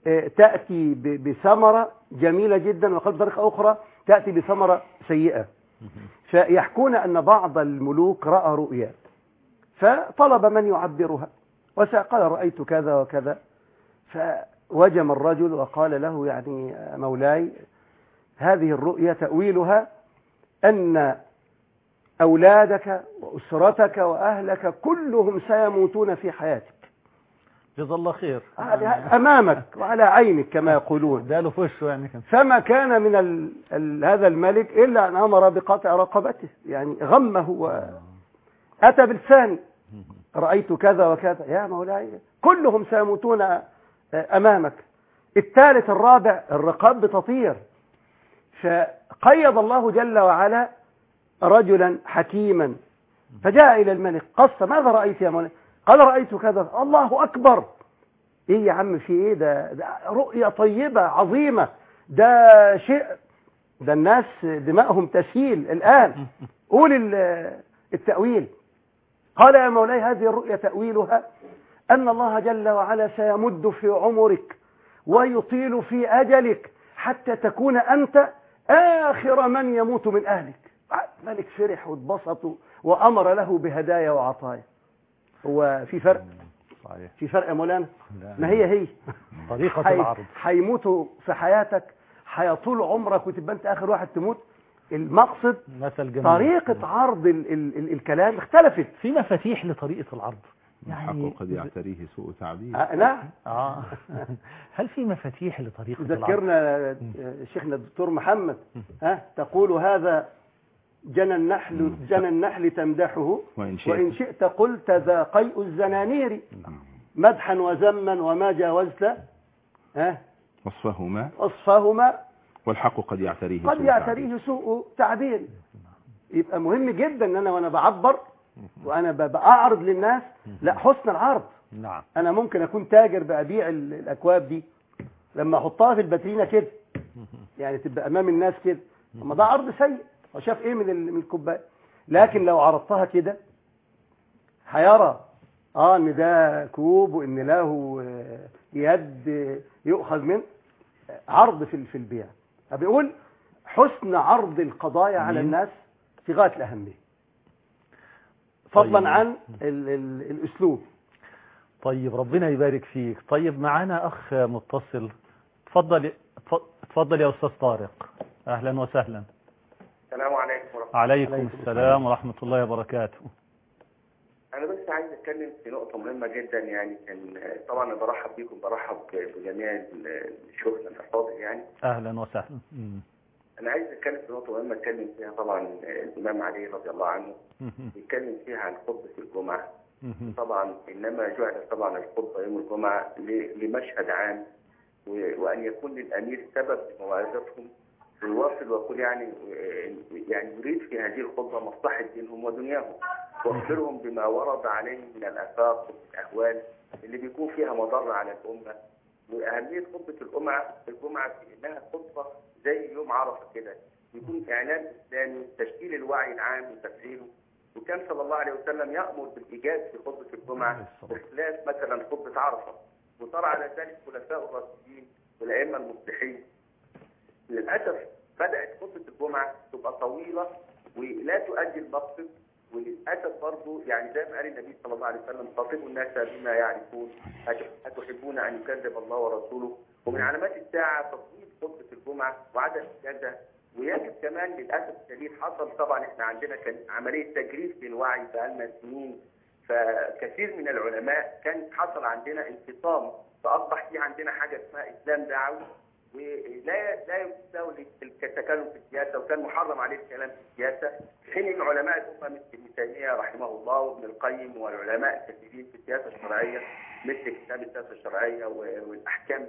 تأتي بثمرة جميلة جدا، وقال بطريقة أخرى تأتي بثمرة سيئة. فيحكون أن بعض الملوك رأى رؤيا فطلب من يعبرها، وقال رأيت كذا وكذا، فوجم الرجل وقال له يعني مولاي هذه الرؤيا تأويلها أن أولادك وأسرتك وأهلك كلهم سيموتون في حياتك. جزا الله خير. أمامك وعلى عينك كما يقولون. ده له في وشه يعني كان. فما كان من هذا الملك إلا أن أمر بقطع رقبته، يعني غمه وأتى بالثاني رأيت كذا وكذا، يا مولاي كلهم سيموتون أمامك. الثالث الرابع الرقاب بتطير. فقيض الله جل وعلا رجلا حكيما فجاء إلى الملك قص ماذا رأيت يا مولاي؟ قال رأيت كذا. الله أكبر، إيه يا عم في إيه؟ ده رؤية طيبة عظيمة، ده شيء، ده الناس دماءهم تسيل الآن. قول التأويل. قال يا مولاي هذه الرؤية تأويلها أن الله جل وعلا سيمد في عمرك ويطيل في أجلك حتى تكون أنت آخر من يموت من أهلك. ملك فرح واتبسط وأمر له بهدايا وعطايا. هو في فرق؟ صحيح. في فرق يا مولانا؟ ما هي طريقة العرض. هيموتوا في حياتك، هيطول عمرك وتبقى أنت آخر واحد تموت. المقصد مثل جميل. طريقة عرض الكلام اختلفت. في مفاتيح لطريقة العرض يعني قد يعتريه سوء تعبير. نعم. هل في مفاتيح لطريقة العرض؟ ذكرنا شيخنا الدكتور محمد تقول هذا جنى النحل تمدحه وإن شئت قلت ذا قيء الزنانير مدحا وذما وما جاوزت وصفهما والحق قد يعتريه سوء تعبير. يبقى مهم جدا ان انا وانا بعبر وانا بعرض للناس لا حسن العرض. نعم. انا ممكن اكون تاجر بأبيع الاكواب دي لما احطها في الباترينا كده يعني تبقى امام الناس كده، اما ده عرض سيء وشاف ايه من الكوبايه. لكن لو عرضتها كده هيرى ان ده كوب وان له يد يؤخذ منه. عرض في البيع. بيقول حسن عرض القضايا على الناس في غاية الأهمية فضلا عن الأسلوب. طيب ربنا يبارك فيك. طيب معانا أخ متصل. تفضل يا أستاذ طارق. أهلا وسهلا. السلام عليكم ورحمة الله. عليكم السلام ورحمة الله وبركاته. أنا بس عايز أتكلم في نقطة مهمة جدا، يعني طبعا برحب بكم، برحب بجميع شيوخنا الأفاضل يعني. أهلا وسهلا. أنا عايز أتكلم في نقطة مهمة أتكلم فيها طبعا الإمام علي رضي الله عنه يتكلم فيها عن خطبة الجمعة. طبعا إنما جعلت طبعا الخطبة يوم الجمعة لمشهد عام، وأن يكون للأمير سبب لمواعظتهم ويواصل ويقول يعني يريد في هذه الخطبة مصلحة دينهم ودنياهم، واخبرهم بما ورد عليهم من الآفاق والأهوال اللي بيكون فيها مضرة على الأمة. وأهمية خطبة الجمعة في إنها خطبة زي يوم عرفة كده، يكون إعلان إسلامي، تشكيل الوعي العام وتفعيله. وكان صلى الله عليه وسلم يأمر بالإيجاز في خطبة الجمعة بخلاف مثلا خطبة عرفة، وصار على ذلك خلفاء الراشدين والأئمة المصلحين. للأسف بدأت خطبة الجمعة تبقى طويلة ولا تؤدي المقصد، وللأسف برضه يعني زي ما قال النبي صلى الله عليه وسلم خاطبوا الناس بما يعرفون أتحبون أن يكذب الله ورسوله. ومن علامات الساعة تطويل خطبة الجمعة وعدم إنجازها. ويجب كمان للأسف الشديد حصل طبعا احنا عندنا كان عملية تجريف للوعي بقالنا سنين، فكثير من العلماء كان حصل عندنا انفصام، فأصبح في عندنا حاجة اسمها إسلام دعوي، ولا يساوي التكلم في السياسة، وكان محرم عليه الكلام في السياسة. في حين ان علماء الامه مثل ابن تيميه رحمه الله وابن القيم والعلماء الكثيرين في السياسه الشرعيه مثل كتاب السياسه الشرعيه والاحكام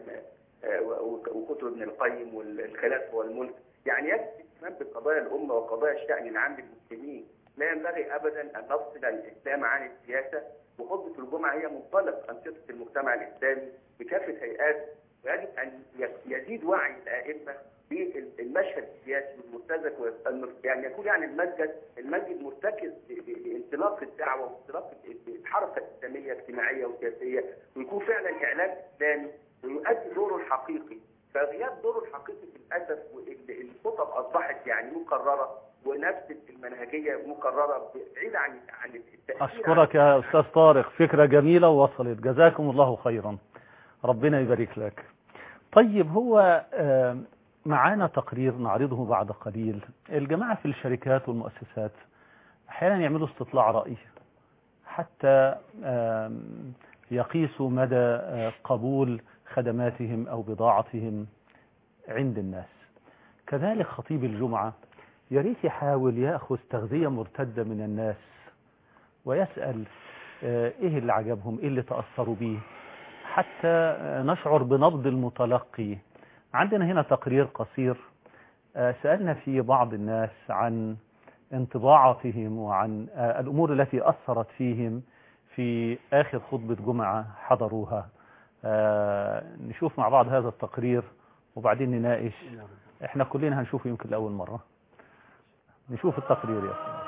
وكتب ابن القيم والخلافه والملك، يعني يجب الاهتمام بقضايا الامه وقضايا الشان العام للمسلمين. لا ينبغي ابدا ان نفصل الاسلام عن السياسه. وخطبه الجمعه هي منطلق انشطه المجتمع الاسلامي بكافه هيئاته، ويجب ان يزيد وعي الائمه بالمشهد السياسي والمرتزق، يعني يكون يعني المسجد مرتكز لانطلاق الدعوه وانطلاق الحركه الاسلاميه اجتماعيه وسياسيه، ويكون فعلا اعلان اسلامي ويؤدي دوره الحقيقي. فغياب دوره الحقيقي للاسف، والخطب اصبحت يعني مكرره، ونفس المنهجيه مكرره بعيد عن التاثير. اشكرك يا استاذ طارق، فكره جميله ووصلت، جزاكم الله خيرا، ربنا يبارك لك. طيب، هو معانا تقرير نعرضه بعد قليل. الجماعه في الشركات والمؤسسات احيانا يعملوا استطلاع رأي حتى يقيسوا مدى قبول خدماتهم أو بضاعتهم عند الناس. كذلك خطيب الجمعة يريد يحاول يأخذ تغذية مرتدة من الناس ويسأل إيه اللي عجبهم، إيه اللي تأثروا به، حتى نشعر بنبض المتلقي. عندنا هنا تقرير قصير سألنا فيه بعض الناس عن انطباعاتهم وعن الأمور التي أثرت فيهم في آخر خطبة جمعة حضروها. نشوف مع بعض هذا التقرير وبعدين نناقش. احنا كلنا هنشوفه يمكن لأول مرة. نشوف التقرير يا سيدي.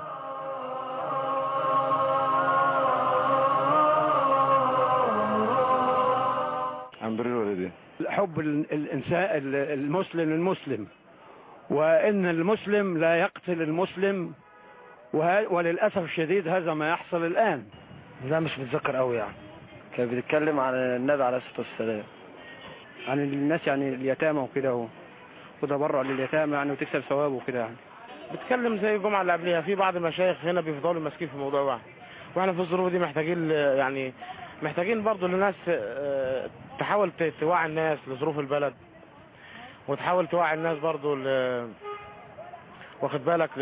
عن بر الوالدين. حب الإنسان المسلم وإن المسلم لا يقتل المسلم، وللأسف الشديد هذا ما يحصل الآن. لا مش متذكر قوي يعني. كان بيتكلم عن النبي عليه الصلاة والسلام، عن الناس يعني اليتامى وكده، وتبرع لليتامى يعني وتكسب ثواب وكده يعني. بتكلم زي الجمعة اللي قبلها، في بعض المشايخ هنا بيفضلوا ماسكين في موضوع واحد، واحنا في الظروف دي محتاجين برضو للناس تحاول توعي الناس لظروف البلد، وتحاول توعي الناس برضو واخد بالك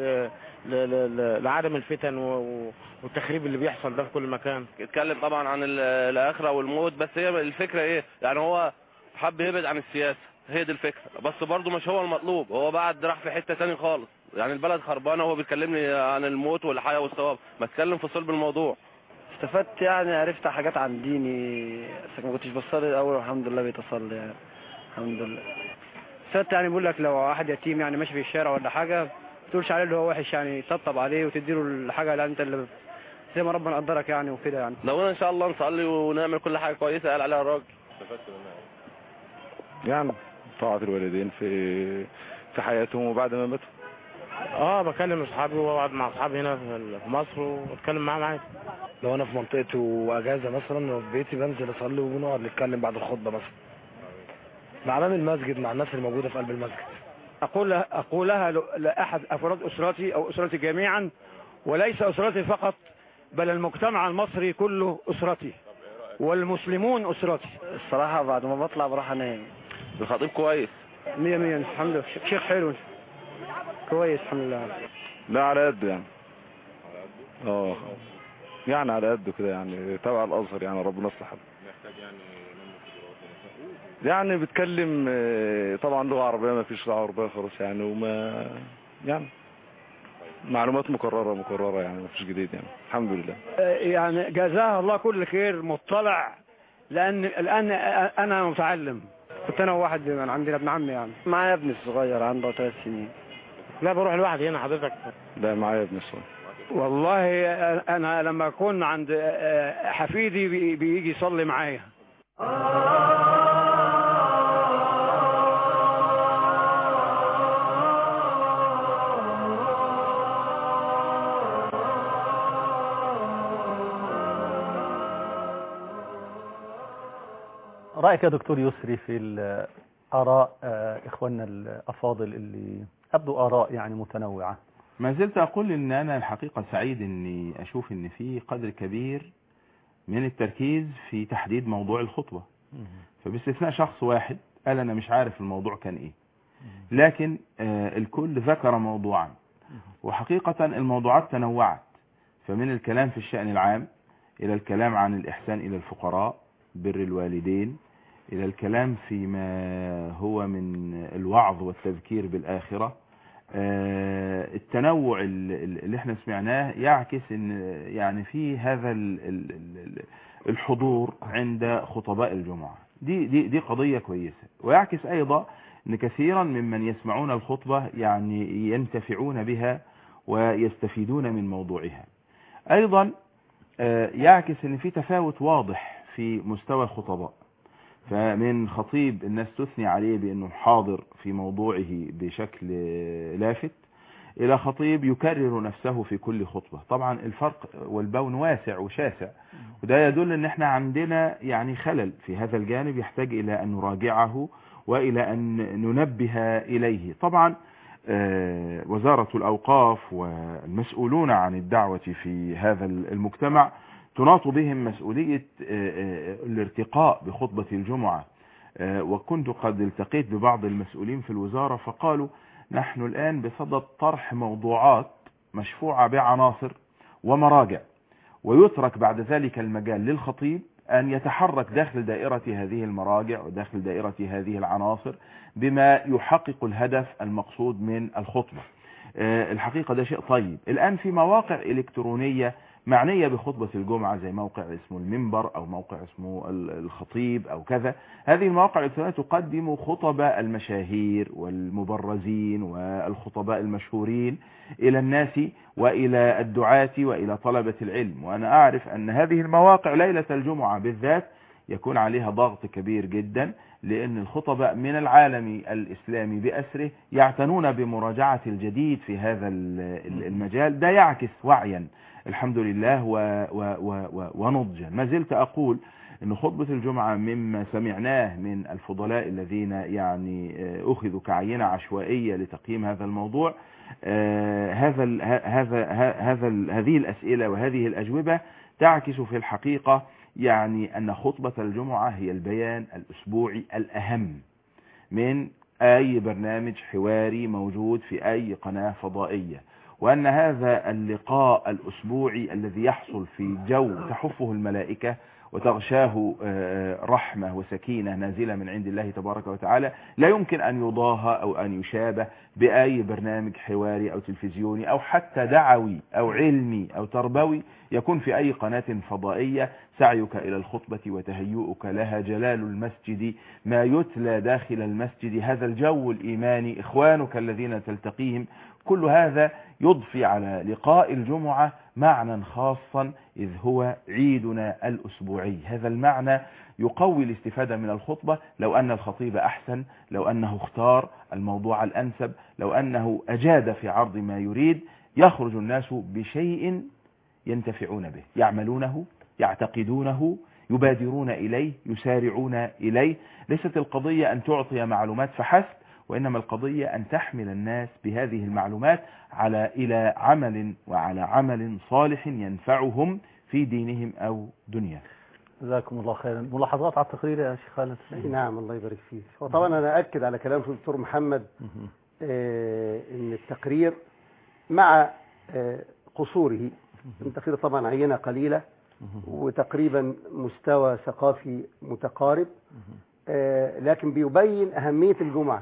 لعدم الفتن والتخريب اللي بيحصل ده في كل مكان. يتكلم طبعا عن الآخرة والموت، بس هي الفكرة ايه يعني، هو حب يبعد عن السياسة، هي دي الفكرة، بس برضو مش هو المطلوب، هو بعد راح في حتة تاني خالص. يعني البلد خربانة وهو بيكلمني عن الموت والحياة والثواب، ما اتكلم في صلب الموضوع. استفدت يعني، عرفت حاجات عن ديني، بس ما كنتش بصلي الاول والحمد لله بيتصلي يعني الحمد لله. استفدت يعني، بيقول لك لو واحد يتيم يعني ماشي في الشارع ولا حاجة، ما تقولش عليه اللي هو وحش يعني، تطبطب عليه وتديله الحاجة اللي انت اللي زي ما ربنا قدرك يعني وكده يعني. لو ان شاء الله نصلي ونعمل كل حاجة كويسة قال عليها الراجل. استفدت منها يعني طاعة الوالدين في حياتهم وبعد ما ماتوا. بكلم اصحابي واقعد مع اصحابي هنا في مصر واتكلم معاهم عادي. لو انا في منطقتي واجازة مثلا في بيتي بنزل اصلي ونقعد نتكلم بعد الخطبة مثلا مع امام المسجد، مع الناس الموجودة في قلب المسجد. أقولها لأحد أفراد أسرتي أو أسرتي جميعا، وليس أسرتي فقط، بل المجتمع المصري كله أسرتي، والمسلمون أسرتي. الصراحة بعد ما بطلع بروح أنام. الخطيب كويس 100 100 الحمد لله. شيخ حلو كويس الحمد لله. لا على قده يعني. يعني على قده كده يعني، تبع الأزهر يعني، ربنا يصلح حاله. يعني بتكلم طبعا لغة عربية، ما فيش لغة عربية خالص يعني، وما يعني معلومات مكررة يعني، ما فيش جديد يعني الحمد لله. يعني جزاها الله كل خير، مطلع، لأن الآن أنا متعلم. كنت أنا وواحد من عندنا ابن عمي يعني. معايا ابني الصغير عنده 3 سنين. لا بروح لوحدي هنا حضرتك. لا معايا ابني الصغير. والله أنا لما أكون عند حفيدي بيجي يصلي معايا. رأيك يا دكتور يسري في آراء إخواننا الأفاضل اللي أبدو آراء يعني متنوعة؟ ما زلت أقول إن أنا الحقيقة سعيد إني أشوف إن في قدر كبير من التركيز في تحديد موضوع الخطبة، فباستثناء شخص واحد قال أنا مش عارف الموضوع كان إيه، لكن الكل ذكر موضوعا، وحقيقة الموضوعات تنوعت، فمن الكلام في الشأن العام إلى الكلام عن الإحسان إلى الفقراء، بر الوالدين، إلى الكلام فيما هو من الوعظ والتذكير بالآخرة. التنوع اللي احنا سمعناه يعكس ان يعني في هذا الحضور عند خطباء الجمعة، دي قضية كويسة، ويعكس ايضا ان كثيرا ممن يسمعون الخطبة يعني ينتفعون بها ويستفيدون من موضوعها. ايضا يعكس ان في تفاوت واضح في مستوى الخطباء، فمن خطيب الناس تثني عليه بأنه حاضر في موضوعه بشكل لافت، إلى خطيب يكرر نفسه في كل خطبة. طبعا الفرق والبون واسع وشاسع، وده يدل أن احنا عندنا يعني خلل في هذا الجانب يحتاج إلى أن نراجعه وإلى أن ننبه إليه. طبعا وزارة الأوقاف والمسؤولون عن الدعوة في هذا المجتمع تناط بهم مسؤولية الارتقاء بخطبة الجمعة، وكنت قد التقيت ببعض المسؤولين في الوزارة فقالوا نحن الآن بصدد طرح موضوعات مشفوعة بعناصر ومراجع، ويترك بعد ذلك المجال للخطيب أن يتحرك داخل دائرة هذه المراجع وداخل دائرة هذه العناصر بما يحقق الهدف المقصود من الخطبة. الحقيقة ده شيء طيب. الآن في مواقع إلكترونية معنية بخطبة الجمعة زي موقع اسمه المنبر أو موقع اسمه الخطيب أو كذا، هذه المواقع الإلكترونية تقدم خطب المشاهير والمبرزين والخطباء المشهورين إلى الناس وإلى الدعاة وإلى طلبة العلم. وأنا أعرف أن هذه المواقع ليلة الجمعة بالذات يكون عليها ضغط كبير جدا، لأن الخطباء من العالم الإسلامي بأسره يعتنون بمراجعة الجديد في هذا المجال. ده يعكس وعيا الحمد لله ونضجا. ما زلت أقول أن خطبة الجمعة مما سمعناه من الفضلاء الذين يعني أخذوا كعينة عشوائية لتقييم هذا الموضوع، هذه الأسئلة وهذه الأجوبة تعكس في الحقيقة يعني أن خطبة الجمعة هي البيان الأسبوعي الأهم من أي برنامج حواري موجود في أي قناة فضائية، وأن هذا اللقاء الأسبوعي الذي يحصل في جو تحفه الملائكة وتغشاه رحمة وسكينة نازلة من عند الله تبارك وتعالى لا يمكن أن يضاهى أو أن يشابه بأي برنامج حواري أو تلفزيوني أو حتى دعوي أو علمي أو تربوي يكون في أي قناة فضائية. سعيك إلى الخطبة وتهيؤك لها، جلال المسجد، ما يتلى داخل المسجد، هذا الجو الإيماني، إخوانك الذين تلتقيهم، كل هذا يضفي على لقاء الجمعة معنى خاصا إذ هو عيدنا الأسبوعي. هذا المعنى يقوي الاستفادة من الخطبة لو أن الخطيب أحسن، لو أنه اختار الموضوع الأنسب، لو أنه أجاد في عرض ما يريد، يخرج الناس بشيء ينتفعون به، يعملونه، يعتقدونه، يبادرون إليه، يسارعون إليه. ليست القضية أن تعطي معلومات فحسب، وإنما القضية أن تحمل الناس بهذه المعلومات إلى عمل وعلى عمل صالح ينفعهم في دينهم أو دنيا. جزاكم الله خيرا. ملاحظات على التقرير يا شيخ خالد؟ نعم الله يبارك فيك. وطبعا أنا أكد على كلام الدكتور محمد إن التقرير مع قصوره، التقرير طبعا عينة قليلة وتقريبا مستوى ثقافي متقارب، لكن بيبين أهمية الجمعة.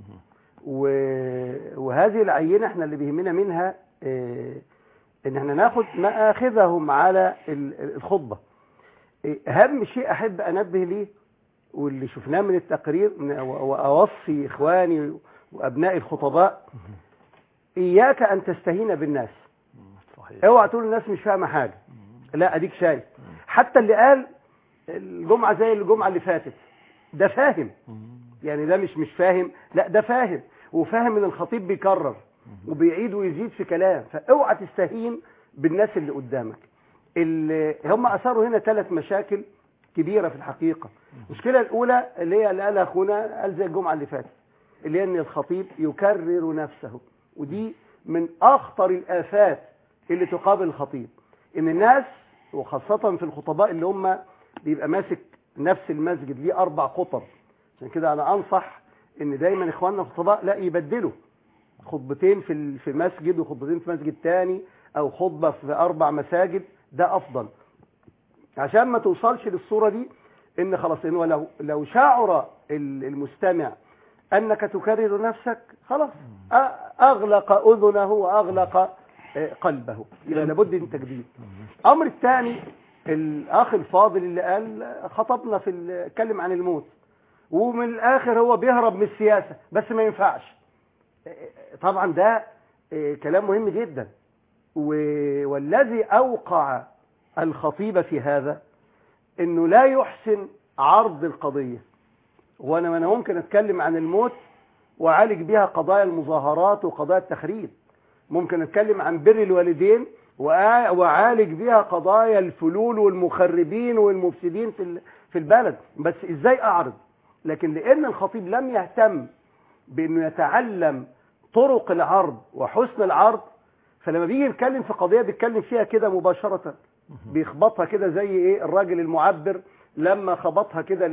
وهذه العينة احنا اللي بيهمنا منها ان احنا ناخد مآخذهم على الخطبة. اهم شيء احب انبه ليه واللي شفناه من التقرير واوصي اخواني وابناء الخطباء، اياك ان تستهين بالناس. اوعى تقول الناس مش فاهمة حاجة، لا اديك شايف حتى اللي قال الجمعة زي الجمعة اللي فاتت ده فاهم، يعني ده مش فاهم، لا ده فاهم، وفاهم ان الخطيب بيكرر وبيعيد ويزيد في كلام. فاوعى تستهين بالناس اللي قدامك. اللي هم اثاروا هنا 3 مشاكل كبيرة في الحقيقة. المشكلة الاولى اللي هي اللي قالها اخونا، قال زي الجمعة اللي فاتت، اللي هي ان الخطيب يكرر نفسه، ودي من اخطر الآفات اللي تقابل الخطيب. ان الناس وخاصة في الخطباء اللي هم بيبقى ماسك نفس المسجد ليه 4 خطب، عشان كده انا انصح ان دايما اخواننا الخطباء لا يبدلوا خطبتين في مسجد وخطبتين في مسجد تاني، او خطبة في 4 مساجد، ده افضل، عشان ما توصلش للصورة دي ان خلاص انه لو شعر المستمع انك تكرر نفسك خلاص اغلق اذنه واغلق قلبه، يبقى لابد من تجديد. الامر الثاني، الاخ الفاضل اللي قال خطبنا اتكلم عن الموت، ومن الاخر هو بيهرب من السياسة، بس ما ينفعش. طبعا ده كلام مهم جدا، والذي اوقع الخطيب في هذا انه لا يحسن عرض القضية. وانا ممكن اتكلم عن الموت واعالج بيها قضايا المظاهرات وقضايا التخريب. ممكن اتكلم عن بر الوالدين واعالج بيها قضايا الفلول والمخربين والمفسدين في البلد. بس ازاي اعرض؟ لكن لان الخطيب لم يهتم بانه يتعلم طرق العرض وحسن العرض، فلما بيجي يتكلم في قضيه بيتكلم فيها كده مباشره، بيخبطها كده زي ايه الراجل المعبر لما خبطها كده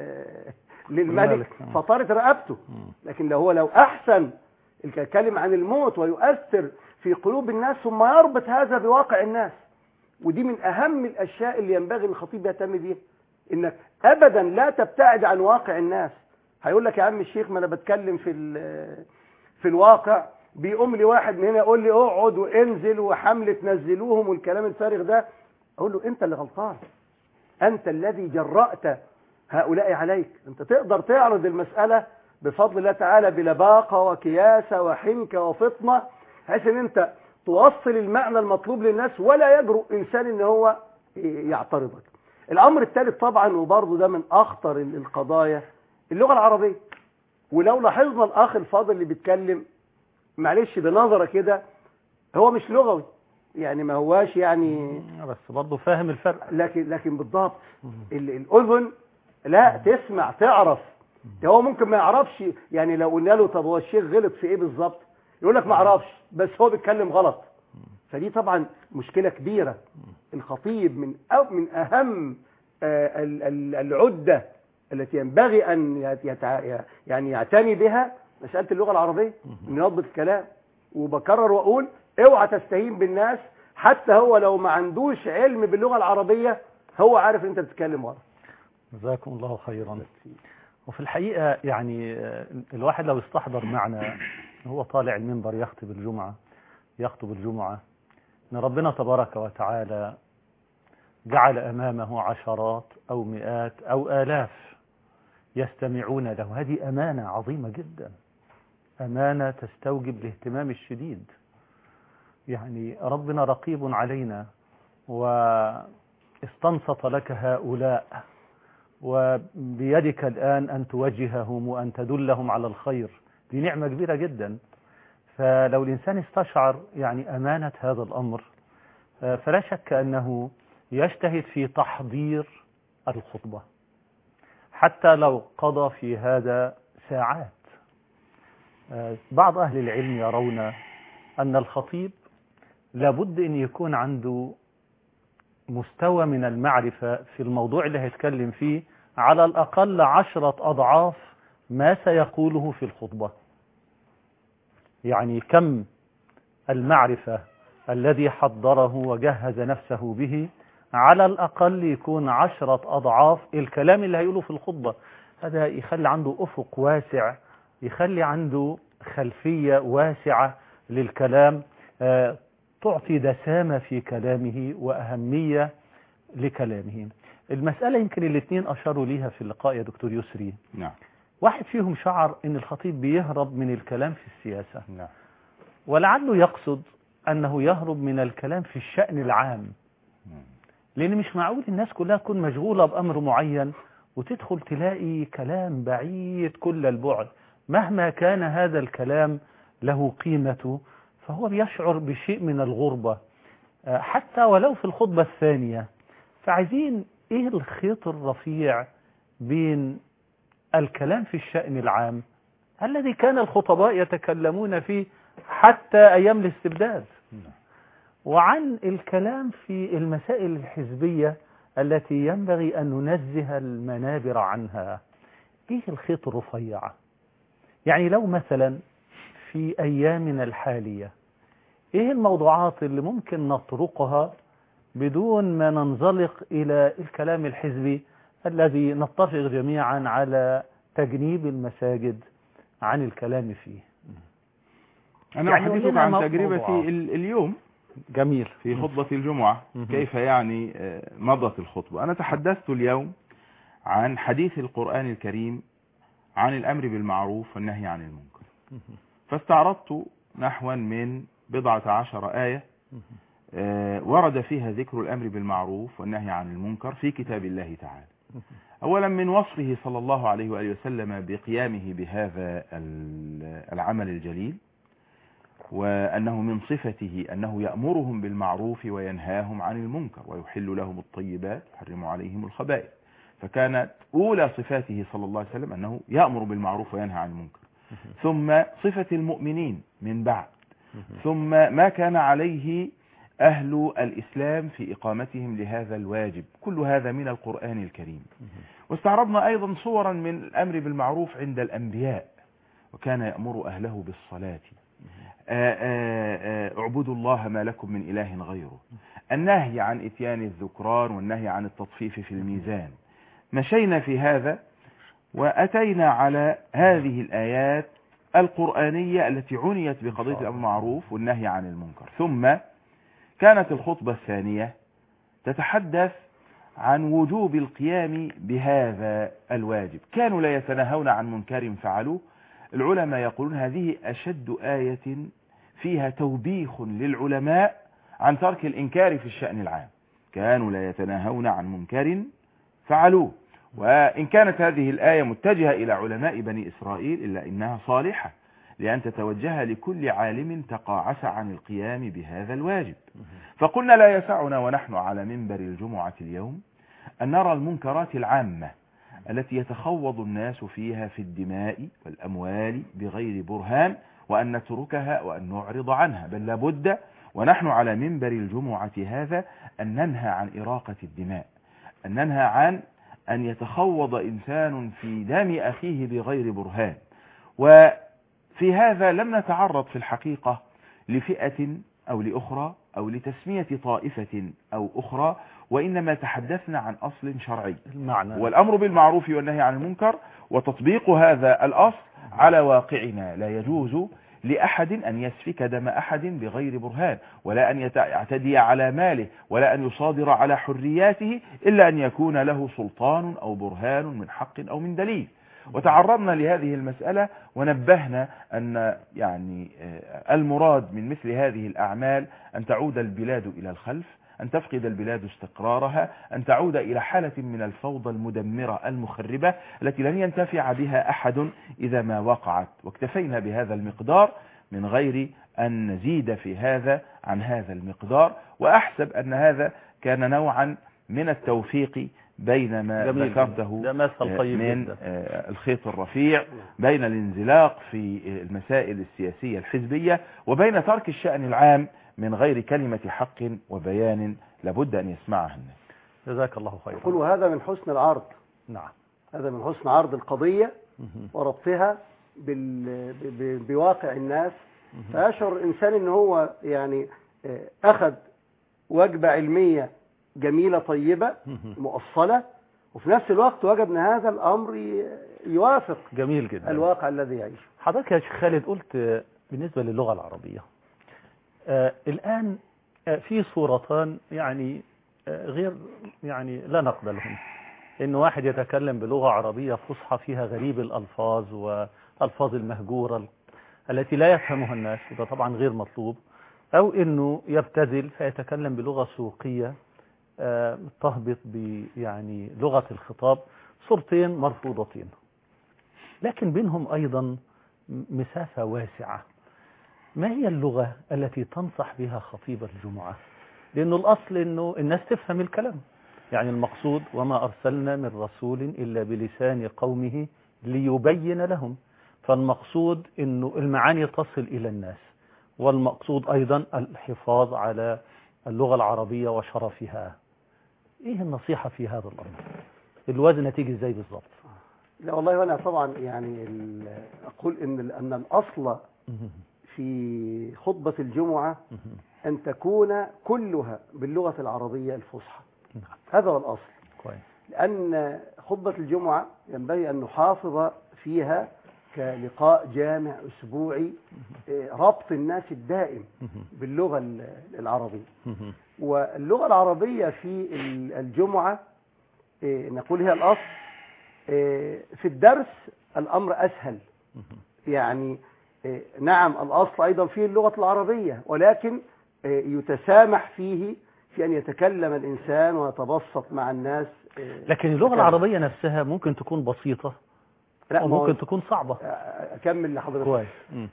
للملك فطارت رقبته. لكن لو احسن الكلام عن الموت ويؤثر في قلوب الناس ثم يربط هذا بواقع الناس، ودي من اهم الاشياء اللي ينبغي الخطيب يهتم بيها، انك ابدا لا تبتعد عن واقع الناس. هيقول لك يا عم الشيخ ما انا بتكلم في الواقع، بيقوم لي واحد من هنا يقول لي اقعد وانزل وحمله نزلوهم والكلام الفارغ ده. اقول له انت اللي غلطان، انت الذي جرأت هؤلاء عليك. انت تقدر تعرض المسألة بفضل الله تعالى بلباقة وكياسة وحنكة وفطنة، بحيث ان انت توصل المعنى المطلوب للناس ولا يجرؤ انسان ان هو يعترضك. الامر الثالث طبعا وبرضه ده من اخطر القضايا، اللغة العربية. ولو لاحظنا الاخ الفاضل اللي بيتكلم معلش بنظرة كده، هو مش لغوي يعني، ما هواش يعني، بس برضه فاهم الفرق. لكن بالضبط الاذن لا تسمع تعرف. هو ممكن ما يعرفش يعني، لو قلنا له طب هو الشيخ غلط في ايه بالظبط يقول لك ما اعرفش، بس هو بيتكلم غلط. فدي طبعا مشكلة كبيرة. الخطيب من اهم العدة التي ينبغي ان يعني يعتني بها مسألة اللغة العربية، ان يضبط الكلام. وبكرر واقول اوعى تستهين بالناس، حتى هو لو ما عندوش علم باللغة العربية هو عارف ان انت بتتكلم غلط. جزاكم الله خيرا. وفي الحقيقة يعني الواحد لو استحضر معنا هو طالع المنبر يخطب الجمعة ان ربنا تبارك وتعالى جعل امامه عشرات او مئات او آلاف يستمعون له. هذه امانة عظيمة جدا، امانة تستوجب الاهتمام الشديد. يعني ربنا رقيب علينا واستنصت لك هؤلاء، وبيدك الآن أن توجههم وأن تدلهم على الخير. دي نعمة كبيرة جدا. فلو الإنسان استشعر يعني أمانة هذا الأمر فلا شك أنه يجتهد في تحضير الخطبة حتى لو قضى في هذا ساعات. بعض أهل العلم يرون أن الخطيب لابد أن يكون عنده مستوى من المعرفة في الموضوع اللي هيتكلم فيه على الأقل 10 أضعاف ما سيقوله في الخطبة. يعني كم المعرفة الذي حضره وجهز نفسه به على الأقل يكون 10 أضعاف الكلام اللي هيقوله في الخطبة. هذا يخلي عنده أفق واسع، يخلي عنده خلفية واسعة للكلام، تعطي دسامة في كلامه وأهمية لكلامه. المسألة يمكن الاثنين أشاروا ليها في اللقاء يا دكتور يسري. نعم. واحد فيهم شعر أن الخطيب بيهرب من الكلام في السياسة. نعم. ولعله يقصد أنه يهرب من الكلام في الشأن العام. لأن مش معقول الناس كلها تكون مشغولة بأمر معين وتدخل تلاقي كلام بعيد كل البعد، مهما كان هذا الكلام له قيمته فهو بيشعر بشيء من الغربة حتى ولو في الخطبة الثانية. فعايزين ايه الخيط الرفيع بين الكلام في الشأن العام الذي كان الخطباء يتكلمون فيه حتى ايام الاستبداد، وعن الكلام في المسائل الحزبية التي ينبغي ان ننزه المنابر عنها. ايه الخيط الرفيع؟ يعني لو مثلا في ايامنا الحالية ايه الموضوعات اللي ممكن نطرقها بدون ما ننزلق الى الكلام الحزبي الذي نتفق جميعا على تجنيب المساجد عن الكلام فيه؟ أنا يعني أحدثك عن تجربتي اليوم. جميل. في خطبة الجمعة كيف يعني مضت الخطبة. أنا تحدثت اليوم عن حديث القرآن الكريم عن الأمر بالمعروف والنهي عن المنكر، فاستعرضت نحوا من 14 آية ورد فيها ذكر الأمر بالمعروف والنهي عن المنكر في كتاب الله تعالى. أولا من وصفه صلى الله عليه وآله وسلم بقيامه بهذا العمل الجليل، وأنه من صفته أنه يأمرهم بالمعروف وينهاهم عن المنكر ويحل لهم الطيبات ويحرم عليهم الخبائث. فكانت أولى صفاته صلى الله عليه وسلم أنه يأمر بالمعروف وينهى عن المنكر، ثم صفة المؤمنين من بعد، ثم ما كان عليه أهل الإسلام في إقامتهم لهذا الواجب. كل هذا من القرآن الكريم. واستعرضنا أيضا صورا من الأمر بالمعروف عند الأنبياء، وكان يأمر أهله بالصلاة، اعبدوا الله ما لكم من إله غيره، النهي عن إتيان الذكران والنهي عن التطفيف في الميزان. مشينا في هذا وأتينا على هذه الآيات القرآنية التي عنيت بقضية الأمر بالمعروف والنهي عن المنكر. ثم كانت الخطبة الثانية تتحدث عن وجوب القيام بهذا الواجب. كانوا لا يتناهون عن منكر فعلوه. العلماء يقولون هذه أشد آية فيها توبيخ للعلماء عن ترك الإنكار في الشأن العام. كانوا لا يتناهون عن منكر فعلوه. وإن كانت هذه الآية متجهة إلى علماء بني إسرائيل إلا إنها صالحة لأن تتوجه لكل عالم تقاعس عن القيام بهذا الواجب. فقلنا لا يسعنا ونحن على منبر الجمعة اليوم أن نرى المنكرات العامة التي يتخوض الناس فيها في الدماء والأموال بغير برهان وأن نتركها وأن نعرض عنها، بل لابد ونحن على منبر الجمعة هذا أن ننهى عن إراقة الدماء، أن ننهى عن أن يتخوض إنسان في دم أخيه بغير برهان. وفي هذا لم نتعرض في الحقيقة لفئة أو لأخرى أو لتسمية طائفة أو أخرى، وإنما تحدثنا عن أصل شرعي والأمر بالمعروف والنهي عن المنكر وتطبيق هذا الأصل على واقعنا. لا يجوز لأحد أن يسفك دم أحد بغير برهان، ولا أن يعتدي على ماله، ولا أن يصادر على حرياته إلا أن يكون له سلطان أو برهان من حق أو من دليل. وتعرضنا لهذه المسألة ونبهنا أن يعني المراد من مثل هذه الأعمال أن تعود البلاد إلى الخلف، أن تفقد البلاد استقرارها، أن تعود إلى حالة من الفوضى المدمرة المخربة التي لن ينتفع بها أحد إذا ما وقعت. واكتفينا بهذا المقدار من غير أن نزيد في هذا عن هذا المقدار. وأحسب أن هذا كان نوعا من التوفيق بين ما ذكرته من الخيط الرفيع بين الانزلاق في المسائل السياسية الحزبية وبين ترك الشأن العام من غير كلمة حق وبيان لابد أن يسمعها الناس. جزاك الله خيرا. يقول وهذا من حسن العرض. نعم، هذا من حسن عرض القضية وربطها بواقع الناس، فيشعر الإنسان إن هو يعني أخذ وجبة علمية جميلة طيبة مؤصلة، وفي نفس الوقت وجد أن هذا الأمر يوافق جميل جدا الواقع الذي يعيشه. حضرتك يا شيخ خالد قلت بالنسبة للغة العربية الآن في صورتان يعني غير يعني لا نقبلهم، إن واحد يتكلم بلغة عربية فصحى فيها غريب الألفاظ والألفاظ المهجورة التي لا يفهمها الناس، وده طبعا غير مطلوب، أو إنه يبتذل فيتكلم بلغة سوقية تهبط يعني لغة الخطاب. صورتين مرفوضتين، لكن بينهم أيضا مسافة واسعة. ما هي اللغة التي تنصح بها خطيب الجمعة؟ لأنه الأصل أنه الناس تفهم الكلام، يعني المقصود وما أرسلنا من رسول إلا بلسان قومه ليبين لهم، فالمقصود أنه المعاني تصل إلى الناس، والمقصود أيضا الحفاظ على اللغة العربية وشرفها. إيه النصيحة في هذا الأمر؟ الوزن تيجي إزاي بالضبط؟ لا والله، وأنا طبعا يعني أقول أن الأصل في خطبة الجمعة أن تكون كلها باللغة العربية الفصحى. هذا هو الأصل. كويس. لأن خطبة الجمعة ينبغي أن نحافظ فيها كلقاء جامع أسبوعي ربط الناس الدائم باللغة العربية. واللغة العربية في الجمعة نقول هي الأصل. في الدرس الأمر أسهل، يعني نعم الأصل أيضا فيه اللغة العربية، ولكن يتسامح فيه في أن يتكلم الإنسان ويتبسط مع الناس. لكن اللغة العربية نفسها ممكن تكون بسيطة وممكن تكون صعبة. أكمل لحضرتك. كويس.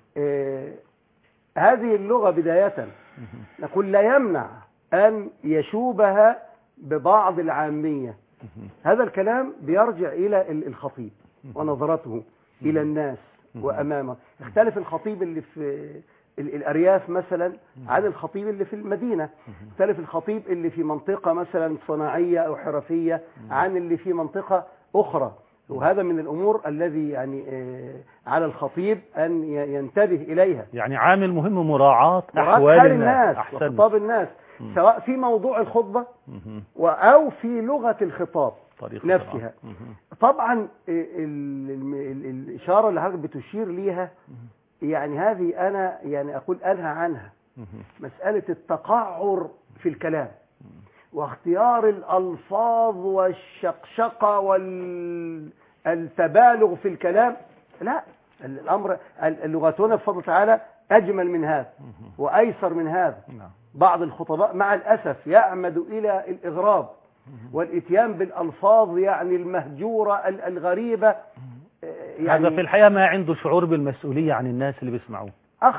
هذه اللغة بداية نقول لا يمنع أن يشوبها ببعض العامية. هذا الكلام بيرجع إلى الخطيب ونظرته إلى الناس وأمامه. اختلف الخطيب اللي في الأرياف مثلا عن الخطيب اللي في المدينة، اختلف الخطيب اللي في منطقة مثلا صناعية أو حرفية عن اللي في منطقة أخرى. وهذا من الأمور الذي يعني على الخطيب أن ينتبه إليها. يعني عامل مهم مراعاة أحوال الناس وخطاب الناس، سواء في موضوع الخطبة أو في لغة الخطاب نفسها. طبعا الإشارة اللي حضرتك بتشير ليها يعني هذه أنا يعني أقول أنهى عنها، مسألة التقعر في الكلام واختيار الألفاظ والشقشقة والتبالغ في الكلام. لا، الأمر اللغتنا بفضل تعالى أجمل من هذا وأيسر من هذا. بعض الخطباء مع الأسف يعمد إلى الإغراب والإتيان بالألفاظ يعني المهجورة الغريبة. يعني هذا في الحقيقة ما عنده شعور بالمسؤولية عن الناس اللي بيسمعوه.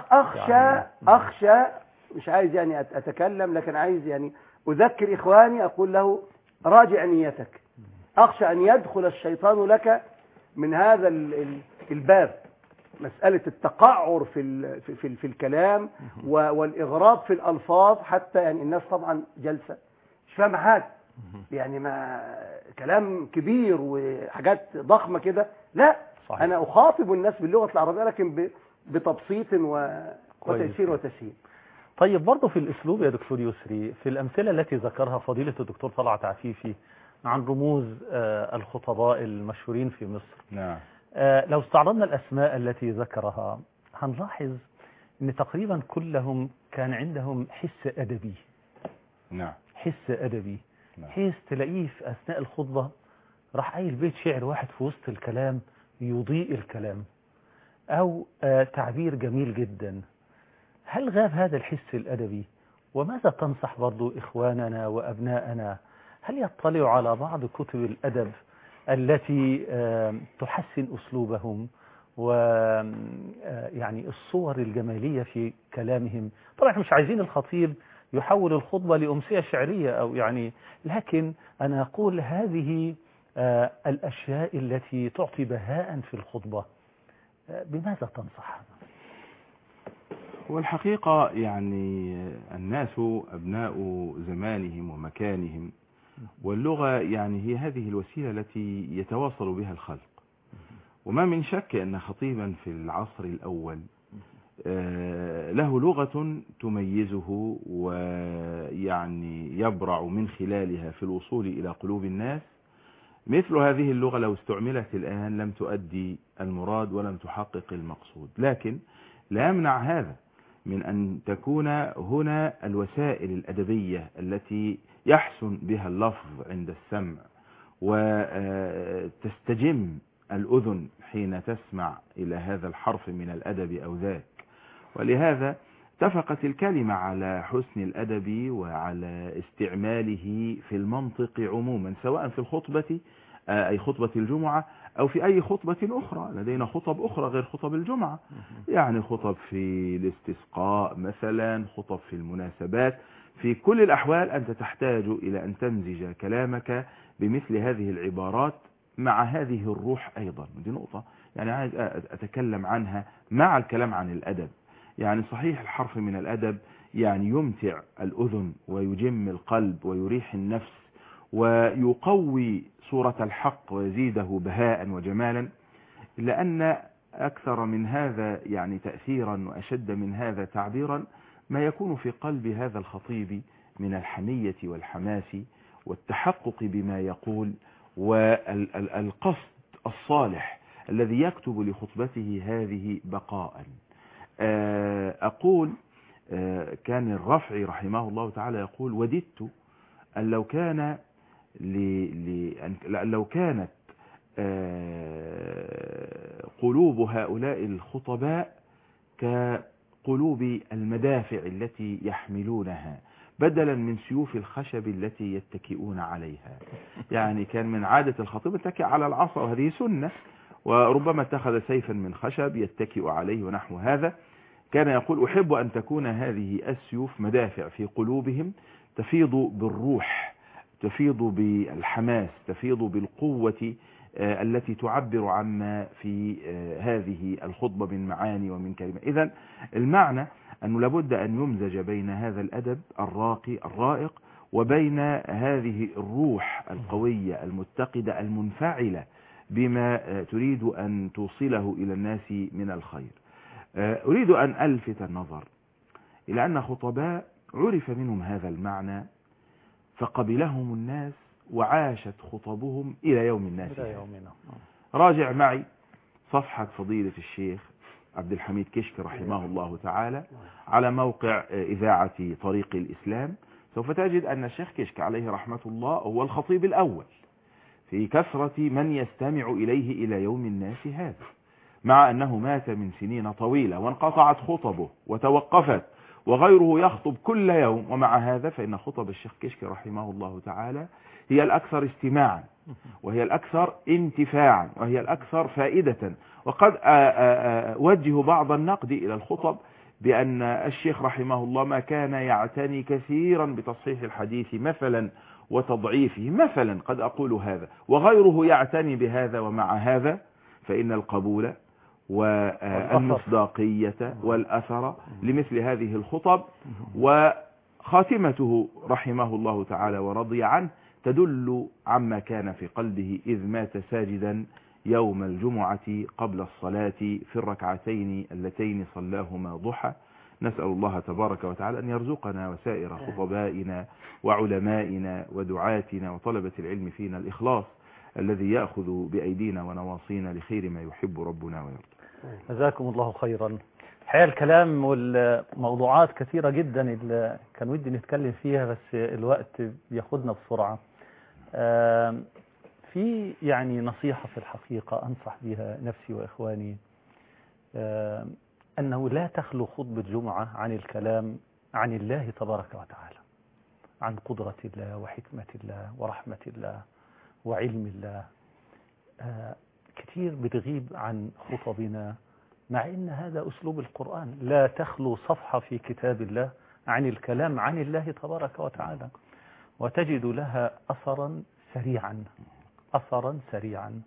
أخشى مش عايز يعني أتكلم، لكن عايز يعني أذكر إخواني، أقول له راجع نيتك. أخشى أن يدخل الشيطان لك من هذا الباب، مسألة التقعر في الكلام والإغراب في الألفاظ، حتى يعني الناس طبعا جلسة مش فاهمة حاجة، يعني ما كلام كبير وحاجات ضخمة كده. لا، صحيح. أنا أخاطب الناس باللغة العربية لكن بتبسيط وتيسير وتسهيل. طيب برضه في الأسلوب يا دكتور يسري، في الأمثلة التي ذكرها فضيلة الدكتور طلعت عفيفي عن رموز الخطباء المشهورين في مصر، نعم. لو استعرضنا الأسماء التي ذكرها هنلاحظ أن تقريبا كلهم كان عندهم حس أدبي. نعم. حس أدبي. نعم. حيث تلاقيه في أثناء الخطبة راح قايل بيت شعر واحد في وسط الكلام يضيء الكلام، أو تعبير جميل جدا. هل غاب هذا الحس الأدبي؟ وماذا تنصح برضو إخواننا وأبناءنا؟ هل يطلعوا على بعض كتب الأدب التي تحسن أسلوبهم ويعني الصور الجمالية في كلامهم؟ طبعا مش عايزين الخطيب يحول الخطبة لأمسية شعرية أو يعني، لكن أنا أقول هذه الأشياء التي تعطي بهاء في الخطبة. بماذا تنصح؟ والحقيقة يعني الناس أبناء زمانهم ومكانهم، واللغة يعني هي هذه الوسيلة التي يتواصل بها الخلق. وما من شك أن خطيبا في العصر الأول له لغة تميزه ويعني يبرع من خلالها في الوصول إلى قلوب الناس. مثل هذه اللغة لو استعملت الآن لم تؤدي المراد ولم تحقق المقصود، لكن لا يمنع هذا من أن تكون هنا الوسائل الأدبية التي يحسن بها اللفظ عند السمع وتستجم الأذن حين تسمع إلى هذا الحرف من الأدب أو ذاك. ولهذا اتفقت الكلمة على حسن الأدب وعلى استعماله في المنطق عموما، سواء في الخطبة أي خطبة الجمعة أو في أي خطبة أخرى. لدينا خطب أخرى غير خطب الجمعة، يعني خطب في الاستسقاء مثلا، خطب في المناسبات. في كل الأحوال أنت تحتاج إلى أن تمزج كلامك بمثل هذه العبارات مع هذه الروح أيضا. دي نقطة يعني عايز أتكلم عنها مع الكلام عن الأدب. يعني صحيح الحرف من الأدب يعني يمتع الأذن ويجم القلب ويريح النفس ويقوي صورة الحق ويزيده بهاء وجمالا، إلا أن أكثر من هذا يعني تأثيرا وأشد من هذا تعبيرا ما يكون في قلب هذا الخطيب من الحمية والحماس والتحقق بما يقول والقصد الصالح الذي يكتب لخطبته هذه بقاء. أقول كان الرفعي رحمه الله تعالى يقول: وددت أن لو كانت قلوب هؤلاء الخطباء كقلوب المدافع التي يحملونها، بدلا من سيوف الخشب التي يتكئون عليها. يعني كان من عادة الخطيب يتكئ على العصا، وهذه سنة، وربما اتخذ سيفا من خشب يتكئ عليه ونحو هذا. كان يقول: أحب أن تكون هذه السيوف مدافع في قلوبهم تفيض بالروح، تفيض بالحماس، تفيض بالقوة التي تعبر عما في هذه الخطبة من معاني ومن كلمة. إذن المعنى أنه لابد أن يمزج بين هذا الأدب الراقي الرائق وبين هذه الروح القوية المتقدة المنفعلة بما تريد أن توصله إلى الناس من الخير. أريد أن ألفت النظر إلى أن خطباء عرف منهم هذا المعنى فقبلهم الناس وعاشت خطبهم إلى يوم الناس. راجع معي صفحة فضيلة الشيخ عبد الحميد كشك رحمه الله تعالى على موقع إذاعة طريق الإسلام، سوف تجد أن الشيخ كشك عليه رحمة الله هو الخطيب الأول في كثرة من يستمع إليه إلى يوم الناس هذا، مع أنه مات من سنين طويلة وانقطعت خطبه وتوقفت وغيره يخطب كل يوم، ومع هذا فإن خطب الشيخ كشك رحمه الله تعالى هي الأكثر استماعا، وهي الأكثر انتفاعا، وهي الأكثر فائدة. وقد وجه بعض النقد إلى الخطب بأن الشيخ رحمه الله ما كان يعتني كثيرا بتصحيح الحديث مثلا وتضعيفه مثلا، قد أقول هذا، وغيره يعتني بهذا، ومع هذا فإن القبول والمصداقية والأثر لمثل هذه الخطب وخاتمته رحمه الله تعالى ورضي عنه تدل عما كان في قلبه إذ مات ساجدا يوم الجمعة قبل الصلاة في الركعتين اللتين صلاهما ضحى. نسأل الله تبارك وتعالى أن يرزقنا وسائر خطبائنا وعلمائنا ودعاتنا وطلبة العلم فينا الإخلاص الذي يأخذ بأيدينا ونواصينا لخير ما يحب ربنا ويرضى. جزاكم الله خيرا. الحقيقة الكلام والموضوعات كثيرة جدا اللي كان ودي نتكلم فيها، بس الوقت بياخدنا بسرعة. في يعني نصيحة في الحقيقة أنصح بها نفسي وإخواني، أنه لا تخلو خطبة جمعة عن الكلام عن الله تبارك وتعالى، عن قدرة الله وحكمة الله ورحمة الله وعلم الله. كثير بتغيب عن خطبنا، مع أن هذا أسلوب القرآن. لا تخلو صفحة في كتاب الله عن الكلام عن الله تبارك وتعالى، وتجد لها أثرا سريعا، أثرا سريعا.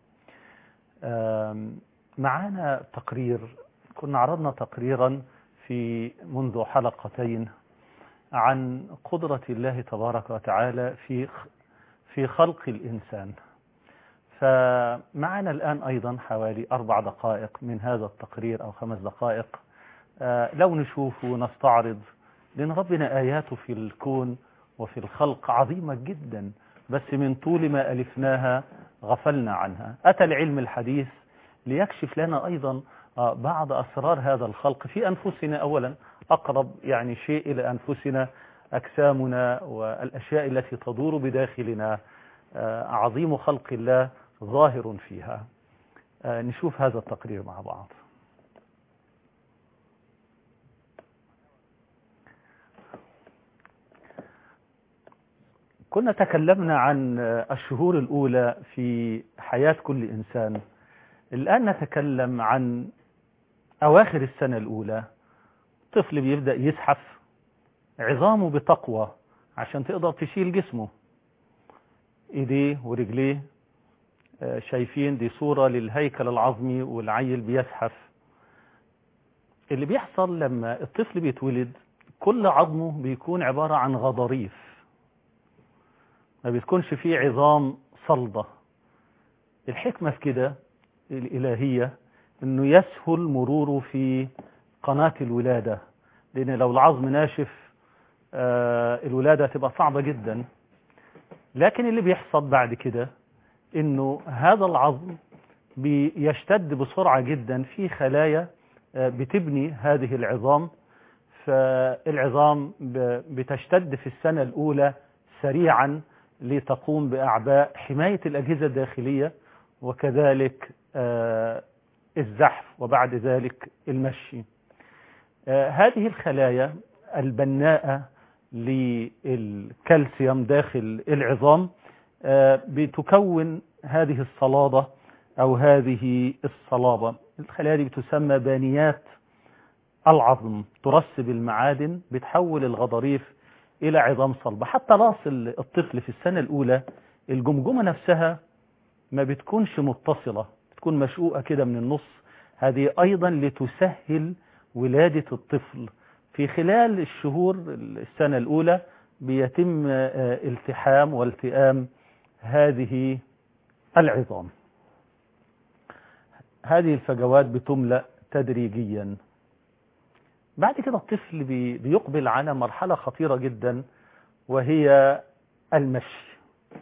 معنا تقرير، كنا عرضنا تقريرا في منذ حلقتين عن قدرة الله تبارك وتعالى في خلق الإنسان، فمعنا الآن أيضا حوالي 4 دقائق من هذا التقرير أو 5 دقائق، لو نشوف ونستعرض، لأن ربنا آياته في الكون وفي الخلق عظيمة جدا، بس من طول ما ألفناها غفلنا عنها. أتى العلم الحديث ليكشف لنا أيضا بعض أسرار هذا الخلق في أنفسنا. أولا أقرب يعني شيء إلى أنفسنا أجسامنا والأشياء التي تدور بداخلنا، عظيم خلق الله ظاهر فيها. نشوف هذا التقرير مع بعض. كنا تكلمنا عن الشهور الأولى في حياة كل إنسان، الآن نتكلم عن أواخر السنة الأولى. طفل بيبدأ يزحف، عظامه بتقوى عشان تقدر تشيل جسمه، إيديه ورجليه. شايفين دي صورة للهيكل العظمي والعيل بيزحف. اللي بيحصل لما الطفل بيتولد، كل عظمه بيكون عبارة عن غضاريف، ما بتكونش فيه عظام صلبة. الحكمة في كده الإلهية إنه يسهل مروره في قناة الولادة، لأن لو العظم ناشف الولادة تبقى صعبة جدا. لكن اللي بيحصل بعد كده إنه هذا العظم بيشتد بسرعة جدا في خلايا بتبني هذه العظام، فالعظام بتشتد في السنة الأولى سريعا لتقوم بأعباء حماية الأجهزة الداخلية، وكذلك الزحف، وبعد ذلك المشي. هذه الخلايا البناءة للكالسيوم داخل العظام بتكون هذه الصلادة أو هذه الصلابة. الخلايا دي بتسمى بانيات العظم، ترسب المعادن، بتحول الغضاريف إلى عظام صلبة. حتى راس الطفل في السنة الأولى الجمجمة نفسها ما بتكونش متصلة، بتكون مشقوقة كده من النص. هذه أيضا لتسهل ولادة الطفل. في خلال الشهور السنة الأولى بيتم التحام والتئام هذه العظام. هذه الفجوات بتملأ تدريجيا. بعد كده الطفل بيقبل على مرحلة خطيرة جدا وهي المشي.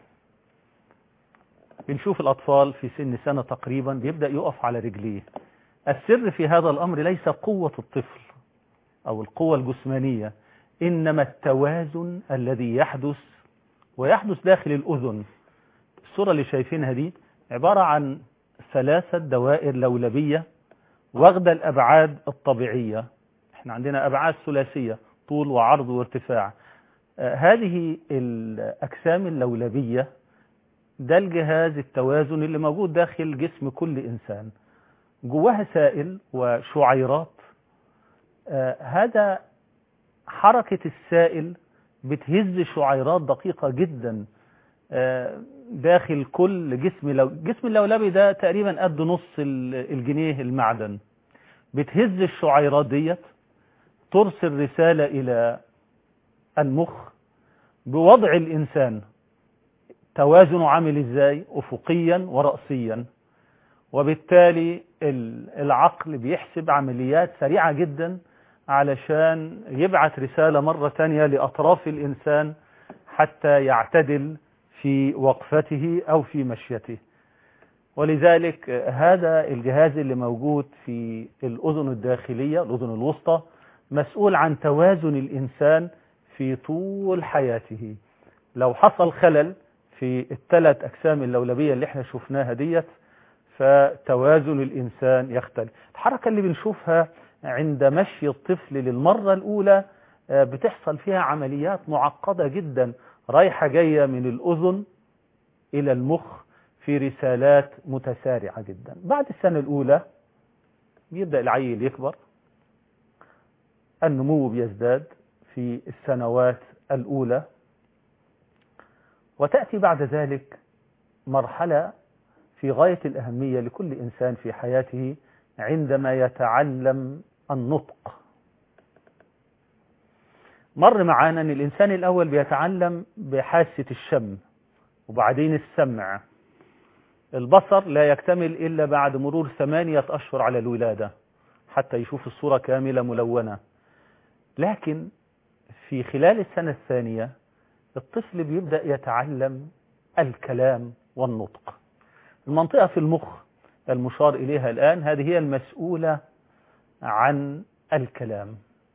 بنشوف الأطفال في سن سنة تقريبا بيبدأ يقف على رجليه. السر في هذا الأمر ليس قوة الطفل أو القوة الجسمانية، إنما التوازن الذي يحدث ويحدث داخل الأذن. الصورة اللي شايفينها دي عبارة عن 3 دوائر لولبية واخدة الأبعاد الطبيعية. احنا عندنا أبعاد ثلاثية، طول وعرض وارتفاع. هذه الأجسام اللولبية ده الجهاز التوازن اللي موجود داخل جسم كل إنسان. جواها سائل وشعيرات. هذا حركة السائل بتهز شعيرات دقيقة جدا داخل كل جسم اللولبي ده تقريبا قد نص الجنيه المعدن. بتهز الشعيرات ديت، ترسل رسالة إلى المخ بوضع الإنسان توازنه عامل إزاي أفقيا ورأسيا. وبالتالي العقل بيحسب عمليات سريعة جدا علشان يبعث رسالة مرة تانية لأطراف الإنسان حتى يعتدل في وقفته أو في مشيته. ولذلك هذا الجهاز اللي موجود في الأذن الداخلية، الأذن الوسطى، مسؤول عن توازن الإنسان في طول حياته. لو حصل خلل في ال3 أجسام اللولبية اللي احنا شفناها ديت فتوازن الإنسان يختلف. الحركة اللي بنشوفها عند مشي الطفل للمرة الأولى بتحصل فيها عمليات معقدة جدا رايحة جاية من الأذن إلى المخ في رسالات متسارعة جدا. بعد السنة الأولى بيبدأ العيل يكبر، النمو بيزداد في السنوات الأولى، وتأتي بعد ذلك مرحلة في غاية الأهمية لكل إنسان في حياته عندما يتعلم النطق. مر معانا أن الإنسان الأول بيتعلم بحاسة الشم، وبعدين السمع. البصر لا يكتمل إلا بعد مرور 8 أشهر على الولادة حتى يشوف الصورة كاملة ملونة. لكن في خلال السنة الثانية الطفل بيبدأ يتعلم الكلام والنطق. المنطقة في المخ المشار إليها الآن هذه هي المسؤولة عن الكلام.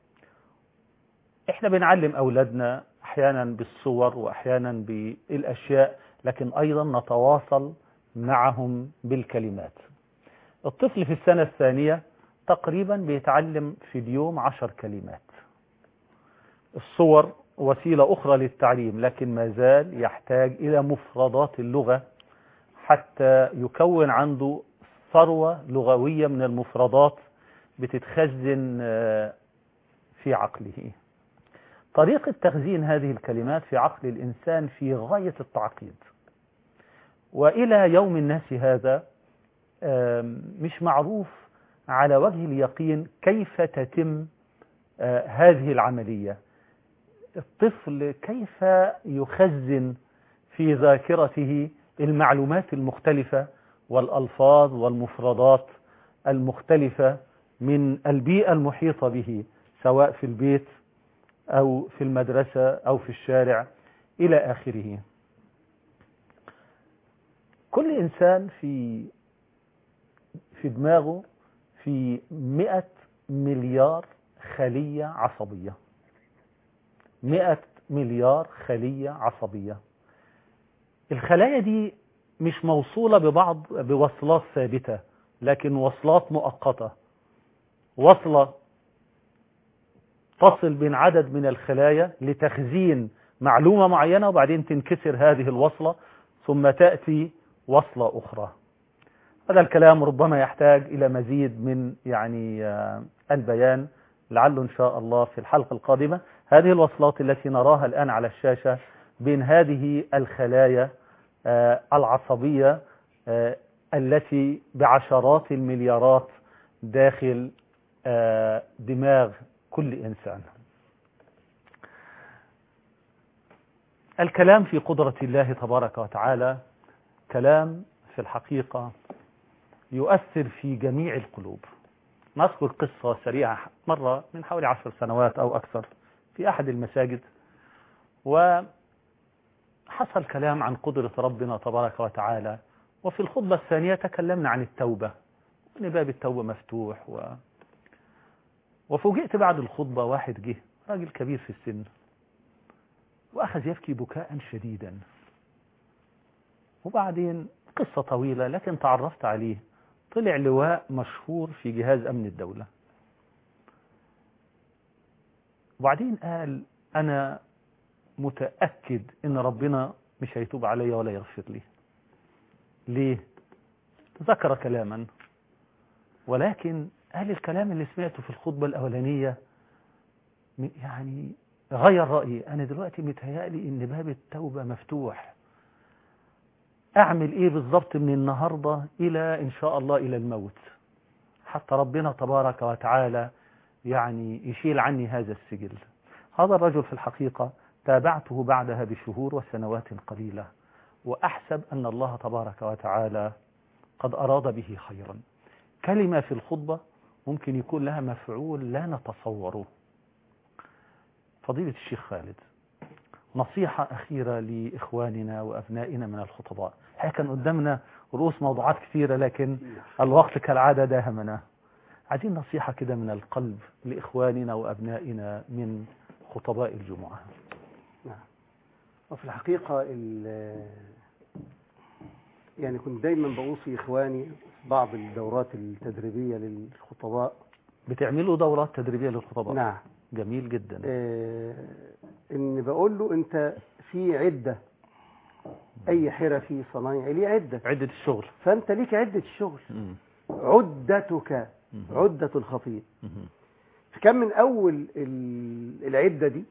احنا بنعلم أولادنا أحيانا بالصور وأحيانا بالأشياء، لكن أيضا نتواصل معهم بالكلمات. الطفل في السنة الثانية تقريبا بيتعلم في اليوم 10 كلمات. الصور وسيلة أخرى للتعليم، لكن ما زال يحتاج إلى مفردات اللغة حتى يكون عنده ثروة لغوية من المفردات بتتخزن في عقله. طريقة تخزين هذه الكلمات في عقل الإنسان في غاية التعقيد، وإلى يوم الناس هذا مش معروف على وجه اليقين كيف تتم هذه العملية. الطفل كيف يخزن في ذاكرته المعلومات المختلفة والألفاظ والمفردات المختلفة من البيئة المحيطة به، سواء في البيت أو في المدرسة أو في الشارع إلى آخره. كل إنسان في دماغه في 100 مليار خلية عصبية. 100 مليار خلية عصبية. الخلايا دي مش موصولة ببعض بوصلات ثابتة، لكن وصلات مؤقتة. وصلة تصل بين عدد من الخلايا لتخزين معلومة معينة، وبعدين تنكسر هذه الوصلة ثم تأتي وصلة أخرى. هذا الكلام ربما يحتاج إلى مزيد من البيان، لعله إن شاء الله في الحلقة القادمة. هذه الوصلات التي نراها الآن على الشاشة بين هذه الخلايا العصبية التي بعشرات المليارات داخل دماغ كل إنسان. الكلام في قدرة الله تبارك وتعالى كلام في الحقيقة يؤثر في جميع القلوب. نذكر قصة سريعة مرة من حوالي 10 سنوات أو أكثر في أحد المساجد، وحصل كلام عن قدرة ربنا تبارك وتعالى، وفي الخطبة الثانية تكلمنا عن التوبة وأن باب التوبة مفتوح وفوجئت بعد الخطبة واحد جه راجل كبير في السن وأخذ يبكي بكاء شديدا، وبعدين قصة طويلة لكن تعرفت عليه، طلع لواء مشهور في جهاز أمن الدولة. وبعدين قال أنا متأكد إن ربنا مش هيتوب علي ولا يغفر لي. ليه؟ ذكر كلاما، ولكن قال الكلام اللي سمعته في الخطبة الأولانية غير رأيي. أنا دلوقتي متهيألي إن باب التوبة مفتوح. أعمل إيه بالضبط من النهاردة إلى إن شاء الله إلى الموت حتى ربنا تبارك وتعالى يشيل عني هذا السجل. هذا الرجل في الحقيقة تابعته بعدها بشهور وسنوات قليلة، وأحسب أن الله تبارك وتعالى قد أراد به خيرا. كلمة في الخطبة ممكن يكون لها مفعول لا نتصوره. فضيلة الشيخ خالد، نصيحة أخيرة لإخواننا وأبنائنا من الخطباء. كان قدامنا رؤوس موضوعات كثيرة لكن الوقت كالعادة داهمنا. عايزين نصيحة كده من القلب لإخواننا وأبنائنا من خطباء الجمعة. نعم. وفي الحقيقة كنت دايما بوصي إخواني بعض الدورات التدريبية للخطباء. بتعملوا دورات تدريبية للخطباء؟ نعم. جميل جدا. إن بقول له أنت في عدة، أي حرفي صنايعي ليه عدة الشغل، فأنت ليك عدة الشغل. عدتك عدة الخطيب. فكان من أول العدة دي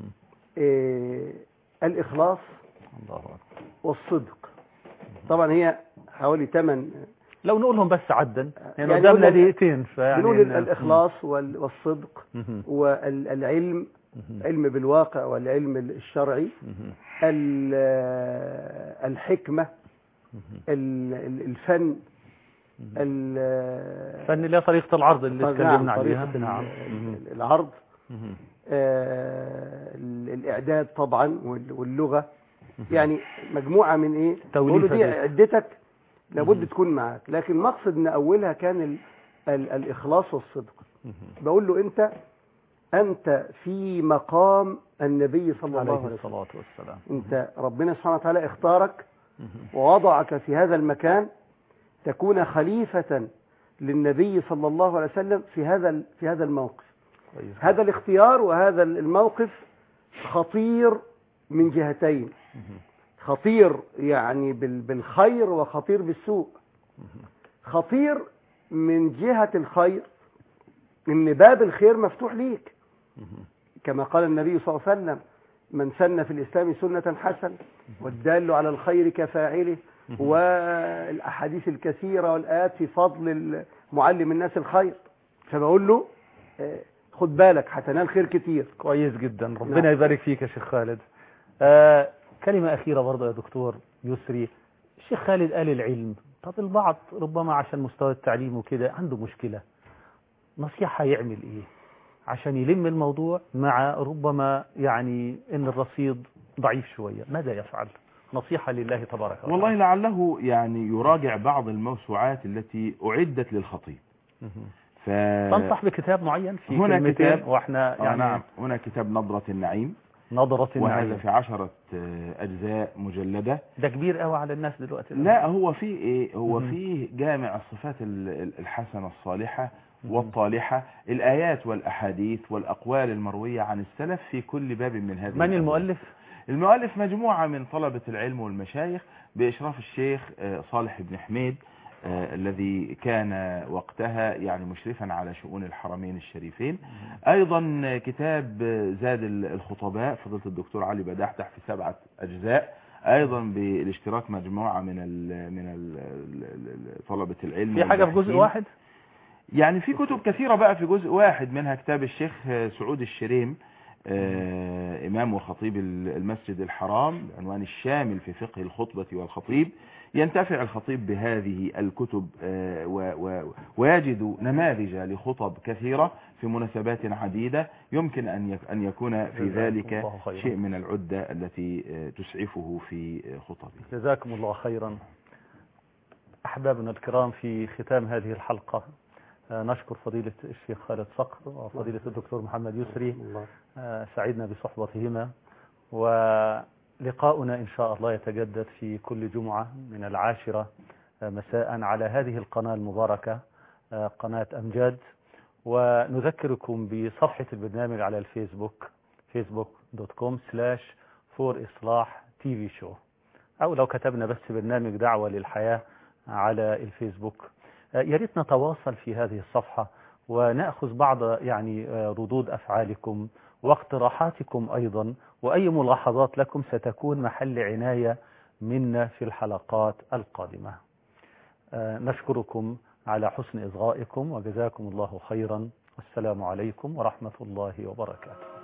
الإخلاص والصدق. طبعا هي حوالي 8، لو نقولهم بس عدا قدامنا دقيقتين. نقول الإخلاص والصدق والعلم، علم بالواقع والعلم الشرعي، الحكمة، الفن، الفن اللي هي طريقة العرض اللي اتكلمنا عليها. نعم. العرض، الإعداد طبعا، واللغة. مجموعة من إيه؟ تقولوا دي عدتك لابد تكون معك. لكن مقصد ان اولها كان الإخلاص والصدق. بقول له أنت في مقام النبي صلى الله عليه وسلم. أنت ربنا سبحانه وتعالى اختارك ووضعك في هذا المكان تكون خليفة للنبي صلى الله عليه وسلم في هذا الموقف. هذا الاختيار وهذا الموقف خطير من جهتين. خطير بالخير وخطير بالسوء. خطير من جهة الخير إن باب الخير مفتوح ليك، كما قال النبي صلى الله عليه وسلم: من سن في الإسلام سنة حسنة والدال على الخير كفاعله. والأحاديث الكثيرة والآيات في فضل معلم الناس الخير. فبقول له خد بالك هتنال خير كتير. كويس جدا، ربنا يبارك فيك يا شيخ خالد. كلمة أخيرة برضه يا دكتور يسري. الشيخ خالد قال العلم. طب البعض ربما عشان مستوى التعليم وكده عنده مشكلة، نصيحة يعمل إيه عشان يلم الموضوع مع ربما إن الرصيد ضعيف شوية؟ ماذا يفعل؟ نصيحة لله تبارك وتعالى. والله لعله يراجع بعض الموسوعات التي أعدت للخطيب. تنصح بكتاب معين في هنا كلمتين كتاب واحنا نعم، هنا كتاب نظرة النعيم نظرة وهذا النعيم. في 10 أجزاء مجلدة. ده كبير قوي على الناس دلوقتي. لا هو فيه ايه، هو فيه جامع الصفات الحسنة الصالحة والطالحة، الآيات والأحاديث والأقوال المروية عن السلف في كل باب من هذه. من المؤلف؟ المؤلف مجموعة من طلبة العلم والمشايخ بإشراف الشيخ صالح بن حميد الذي كان وقتها يعني مشرفا على شؤون الحرمين الشريفين. أيضا كتاب زاد الخطباء فضيلة الدكتور علي بداحتح في 7 أجزاء، أيضا بالاشتراك مجموعة من طلبة العلم. في حاجة في جزء واحد؟ يعني في كتب كثيرة بقى في جزء واحد، منها كتاب الشيخ سعود الشريم إمام وخطيب المسجد الحرام بعنوان الشامل في فقه الخطبة والخطيب. ينتفع الخطيب بهذه الكتب ويجد نماذج لخطب كثيرة في مناسبات عديدة، يمكن أن يكون في ذلك شيء من العدة التي تسعفه في خطبه. جزاكم الله خيرا. أحبابنا الكرام، في ختام هذه الحلقة نشكر فضيلة الشيخ خالد صقر وفضيلة الدكتور محمد يسري، سعدنا بصحبتهما، ولقاؤنا إن شاء الله يتجدد في كل جمعة من 10 مساء على هذه القناة المباركة، قناة أمجاد. ونذكركم بصفحة البرنامج على الفيسبوك، facebook.com/ForIslahTVShow، أو لو كتبنا بس برنامج دعوة للحياة على الفيسبوك. يا ريت نتواصل في هذه الصفحة ونأخذ بعض ردود أفعالكم واقتراحاتكم أيضا، وأي ملاحظات لكم ستكون محل عناية منا في الحلقات القادمة. نشكركم على حسن إصغائكم وجزاكم الله خيرا، والسلام عليكم ورحمة الله وبركاته.